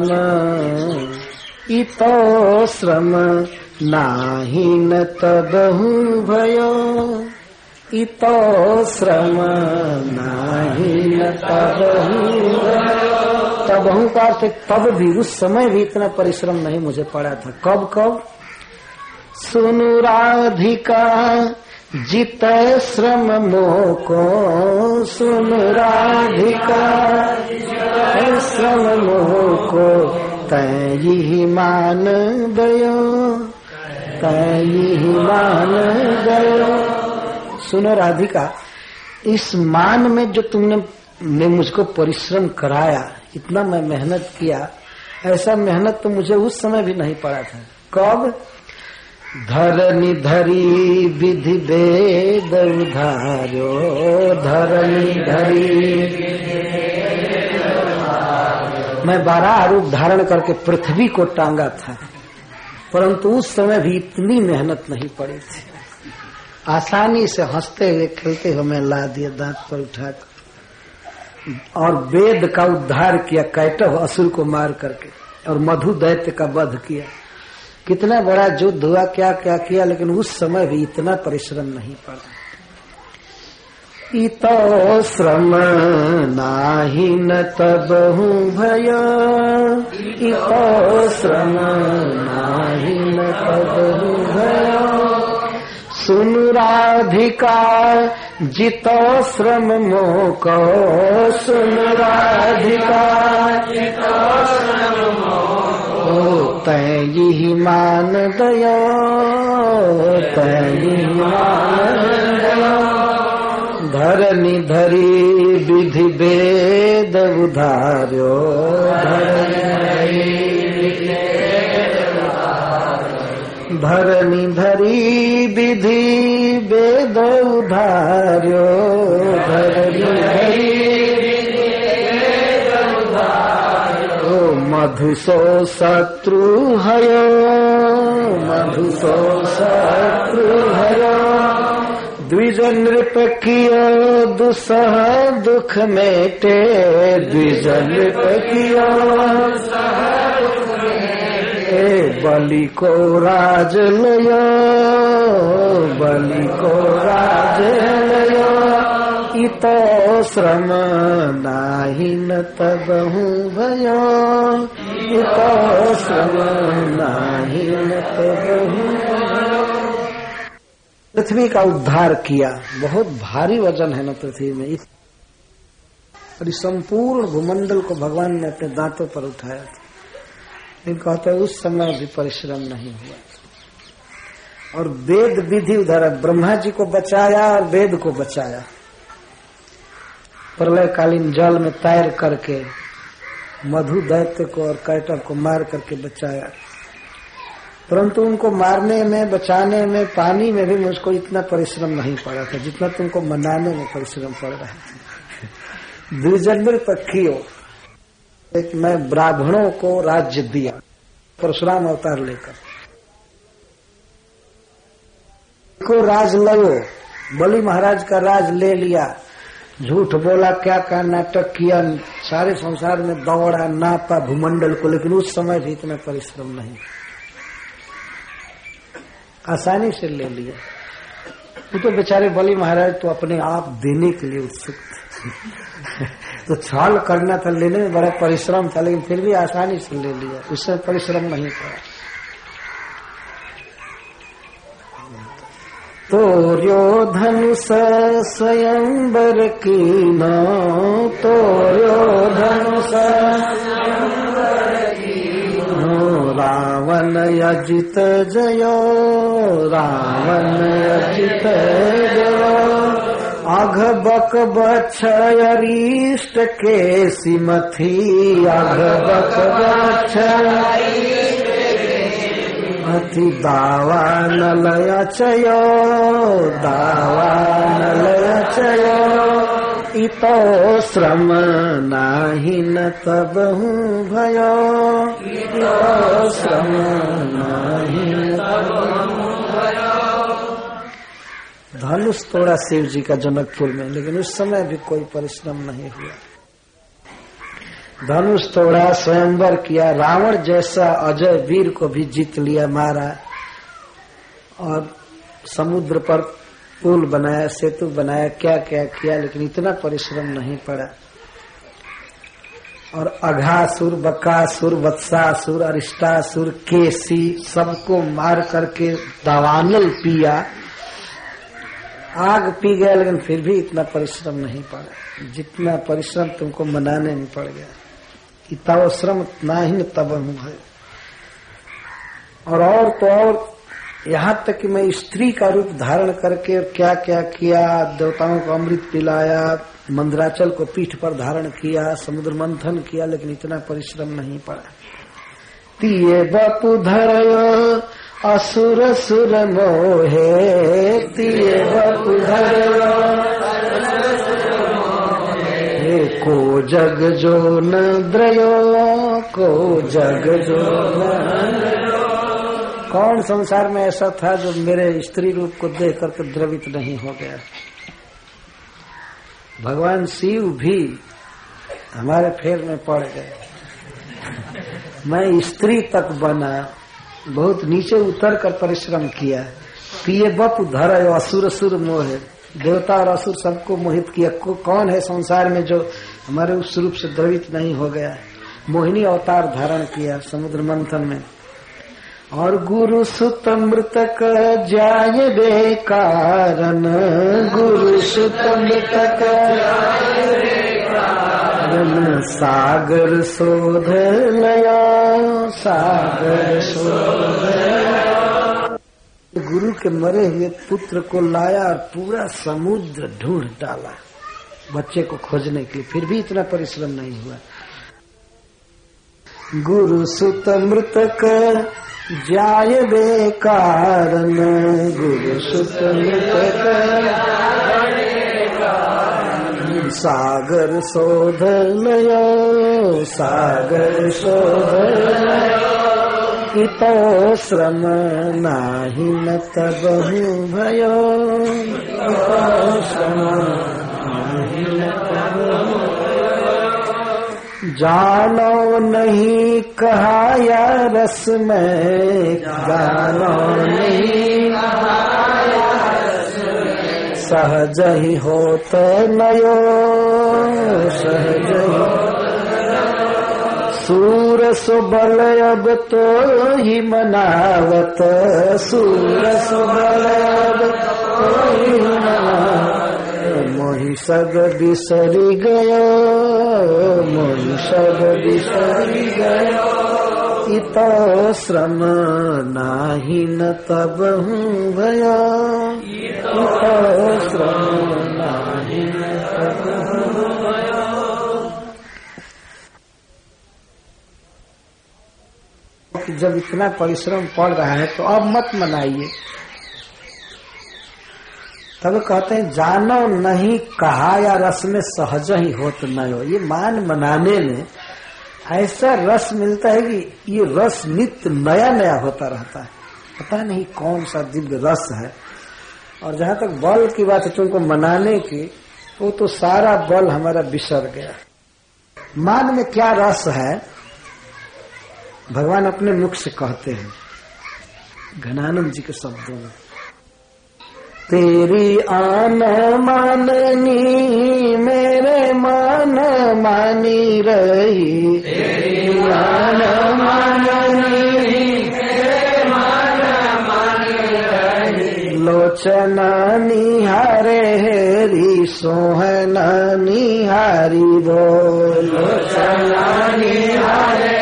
श्रम नाही न तबहु भयो इतो श्रम नाही न तबहु तबहु का अर्थ तब भी, उस समय भी इतना परिश्रम नहीं मुझे पड़ा था। कब कब सुनु राधिका जित श्रम मोको सुनु राधिका श्रम मोको तय मान दयो तय मान दयो। सुनो राधिका, इस मान में जो तुमने मुझको परिश्रम कराया, इतना मैं मेहनत किया, ऐसा मेहनत तो मुझे उस समय भी नहीं पड़ा था। कब धरनी धरी विधि वेद उधारो धरनी धरी मैं 12 रूप धारण करके पृथ्वी को टांगा था, परंतु उस समय भी इतनी मेहनत नहीं पड़ी थी। आसानी से हंसते हुए खेलते हुए मैं ला दिया दांत पर उठाकर, और वेद का उद्धार किया कैटव असुर को मार करके, और मधु दैत्य का वध किया। कितना बड़ा युद्ध हुआ, क्या क्या किया, लेकिन उस समय भी इतना परिश्रम नहीं पड़ा। इतो श्रम नाही न तबहु भयो इतो श्रम नाही न तबहु भयो सुनु राधिका जितो श्रम मोको सुनु राधिका जितो श्रम मोको तय मान दयो तय मान दयो धरनी धरी विधि वेद उधार्यो धरनी धरी विधि वेद उधार्यो धरनी धरी मधुसो शत्रु हयो मधुसो शत्रु हयो द्विज नृप कियो दुसह दुख मेटे, द्विज नृप कियो बलि को राज लयो, बलि को राज लयो, इतो श्रम नाही न तबहु भयो, इतो श्रम नाही न तबहु भयो। पृथ्वी का उद्धार किया, बहुत भारी वजन है न पृथ्वी में, और इस संपूर्ण भूमंडल को भगवान ने अपने दांतों पर उठाया था। लेकिन कहते हैं उस समय भी परिश्रम नहीं हुआ। और वेद विधि उधर ब्रह्मा जी को बचाया और वेद को बचाया, प्रलयकालीन जल में तैर करके मधु दैत्य को और कैटभ को मार करके बचाया। परंतु उनको मारने में, बचाने में, पानी में भी मुझको इतना परिश्रम नहीं पड़ा था जितना तुमको मनाने में परिश्रम पड़ रहा है। द्विजन्य पक्षियों, एक मैं ब्राह्मणों को राज्य दिया परशुराम अवतार लेकर, को राज लो, बलि महाराज का राज ले लिया, झूठ बोला, क्या क्या नाटक किया, सारे संसार में दौड़ा, नापा भूमंडल को, लेकिन उस समय भी इतना परिश्रम नहीं, आसानी से ले लिया। वो तो बेचारे बलि महाराज तो अपने आप देने के लिए उत्सुक थे तो छाल करना था, लेने में बड़ा परिश्रम था, लेकिन फिर भी आसानी से ले लिया, उससे परिश्रम नहीं पड़ा। तोर्यो धनुष स्वयंवर कीनो, तोर्यो धनुष रावण अजित जयो, रावण अजित जयो, अघ बक बक्षय अरिष्ट केसि मथी, अघ बक बक्षय मथी, दावा नलय चयो, दावा नलय चयो, इतो श्रम नाही न तबहु भयो, इतो श्रम नाही न तबहु भयो। धनुष तोड़ा शिव जी का जनकपुर में, लेकिन उस समय भी कोई परिश्रम नहीं हुआ। धनुष तोड़ा, स्वयंवर किया, रावण जैसा अजय वीर को भी जीत लिया, मारा, और समुद्र पर पुल बनाया, सेतु बनाया, क्या क्या किया, लेकिन इतना परिश्रम नहीं पड़ा। और अघासुर, बकासुर, वत्सासुर, अरिष्टासुर, केसी सबको मार करके दावानल पिया, आग पी गया, लेकिन फिर भी इतना परिश्रम नहीं पड़ा जितना परिश्रम तुमको मनाने में पड़ गया। इताव श्रम नाही तब है। और तो और यहाँ तक कि मैं स्त्री का रूप धारण करके क्या क्या किया, देवताओं को अमृत पिलाया, मंदराचल को पीठ पर धारण किया, समुद्र मंथन किया, लेकिन इतना परिश्रम नहीं पड़ा। तिये बपु धरयो असुर सुर मोहे, तिये बपु धरयो को जग जो न द्रयो, को जग जो न। कौन संसार में ऐसा था जो मेरे स्त्री रूप को देख करके द्रवित नहीं हो गया। भगवान शिव भी हमारे फेर में पड़ गए। मैं स्त्री तक बना, बहुत नीचे उतर कर परिश्रम किया। पिए बप धर असुर सुर मोह, देवता और असुर सबको मोहित किया। कौन है संसार में जो हमारे उस रूप से द्रवित नहीं हो गया। मोहिनी अवतार धारण किया समुद्र मंथन में। और गुरु सुत मृतक जाय बेकारन, गुरु सुत मृतक सागर शोध लया, सागर शोध। गुरु के मरे हुए पुत्र को लाया और पूरा समुद्र ढूंढ डाला बच्चे को खोजने के लिए, फिर भी इतना परिश्रम नहीं हुआ। गुरु सुत मृतक जाय बेकारन, गुरु सुत मृतक सागर शोध लयो, सागर शोध लयो। इतो श्रम नाही न तबहु भयो, श्रम नाही न तबहु जानो नहीं कहा या रस में, जानो नहीं सहज ही होत नयो, सहज ही सूर सुबल अब तो ही मनावत, सूर सुबल अब तो ही मनावत, मोहि सब बिसरी गयो, मोहि सब बिसरी गयो, इतो श्रम नाही न तबहु भयो, इतो श्रम नाही न तबहु भयो। जब इतना परिश्रम पड़ रहा है तो अब मत मनाइए। तब कहते हैं जानो नहीं कहा या रस में सहज ही होत न हो। ये मान मनाने में ऐसा रस मिलता है कि ये रस नित्य नया नया होता रहता है, पता नहीं कौन सा दिव्य रस है। और जहाँ तक बल की बात है तुमको मनाने की, वो तो सारा बल हमारा बिसर गया। मान में क्या रस है भगवान अपने मुख से कहते हैं घनानंद जी के शब्दों में, तेरी आन माननी मेरे मान मानी रही, तेरी आन माननी मेरे मान मानी रही, लोचना निहारे हेरी सोहना निहारी बोल, लोचना निहारे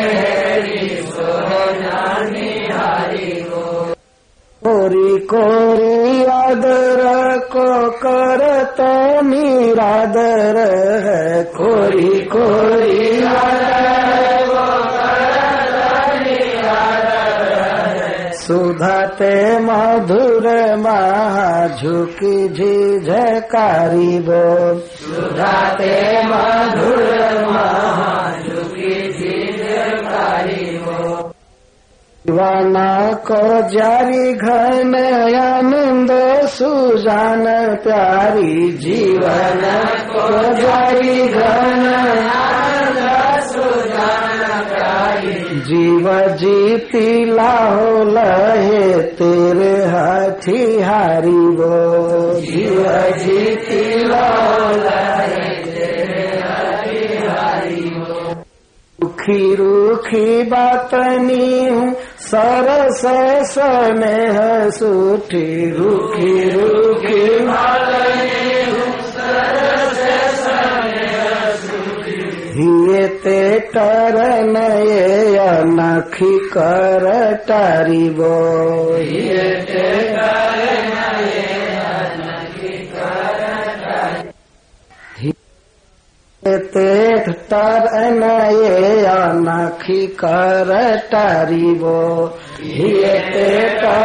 कोरी कोरी आदर को करता निरादर है, कोरी कोरी आदर को करता निरादर है, सुधाते मधुर महा झुकी झिझकारी बोल, सुधाते मधुर महा झुकी झिझकारी बोल, दीवाना को जारी घन आनंद सुजान प्यारी, जीवन को जारी घन आनंद सुजान प्यारी, जीव जीती लाहो लहे तेरे हाथी हारी वो, जीव जीती लाहो लहे तेरे हाथी हारी वो, रूखी रूखी बात नी हूँ सरस स्नेह सूठी, रूखी रूखी बात नी हूँ सरस स्नेह सूठी, हिये ते टरन ये अनखी कर टारी वो, हिये ते टरन ये अनखी कर टारी, ते तरन ये अनखी कर टारी वो, हिये ते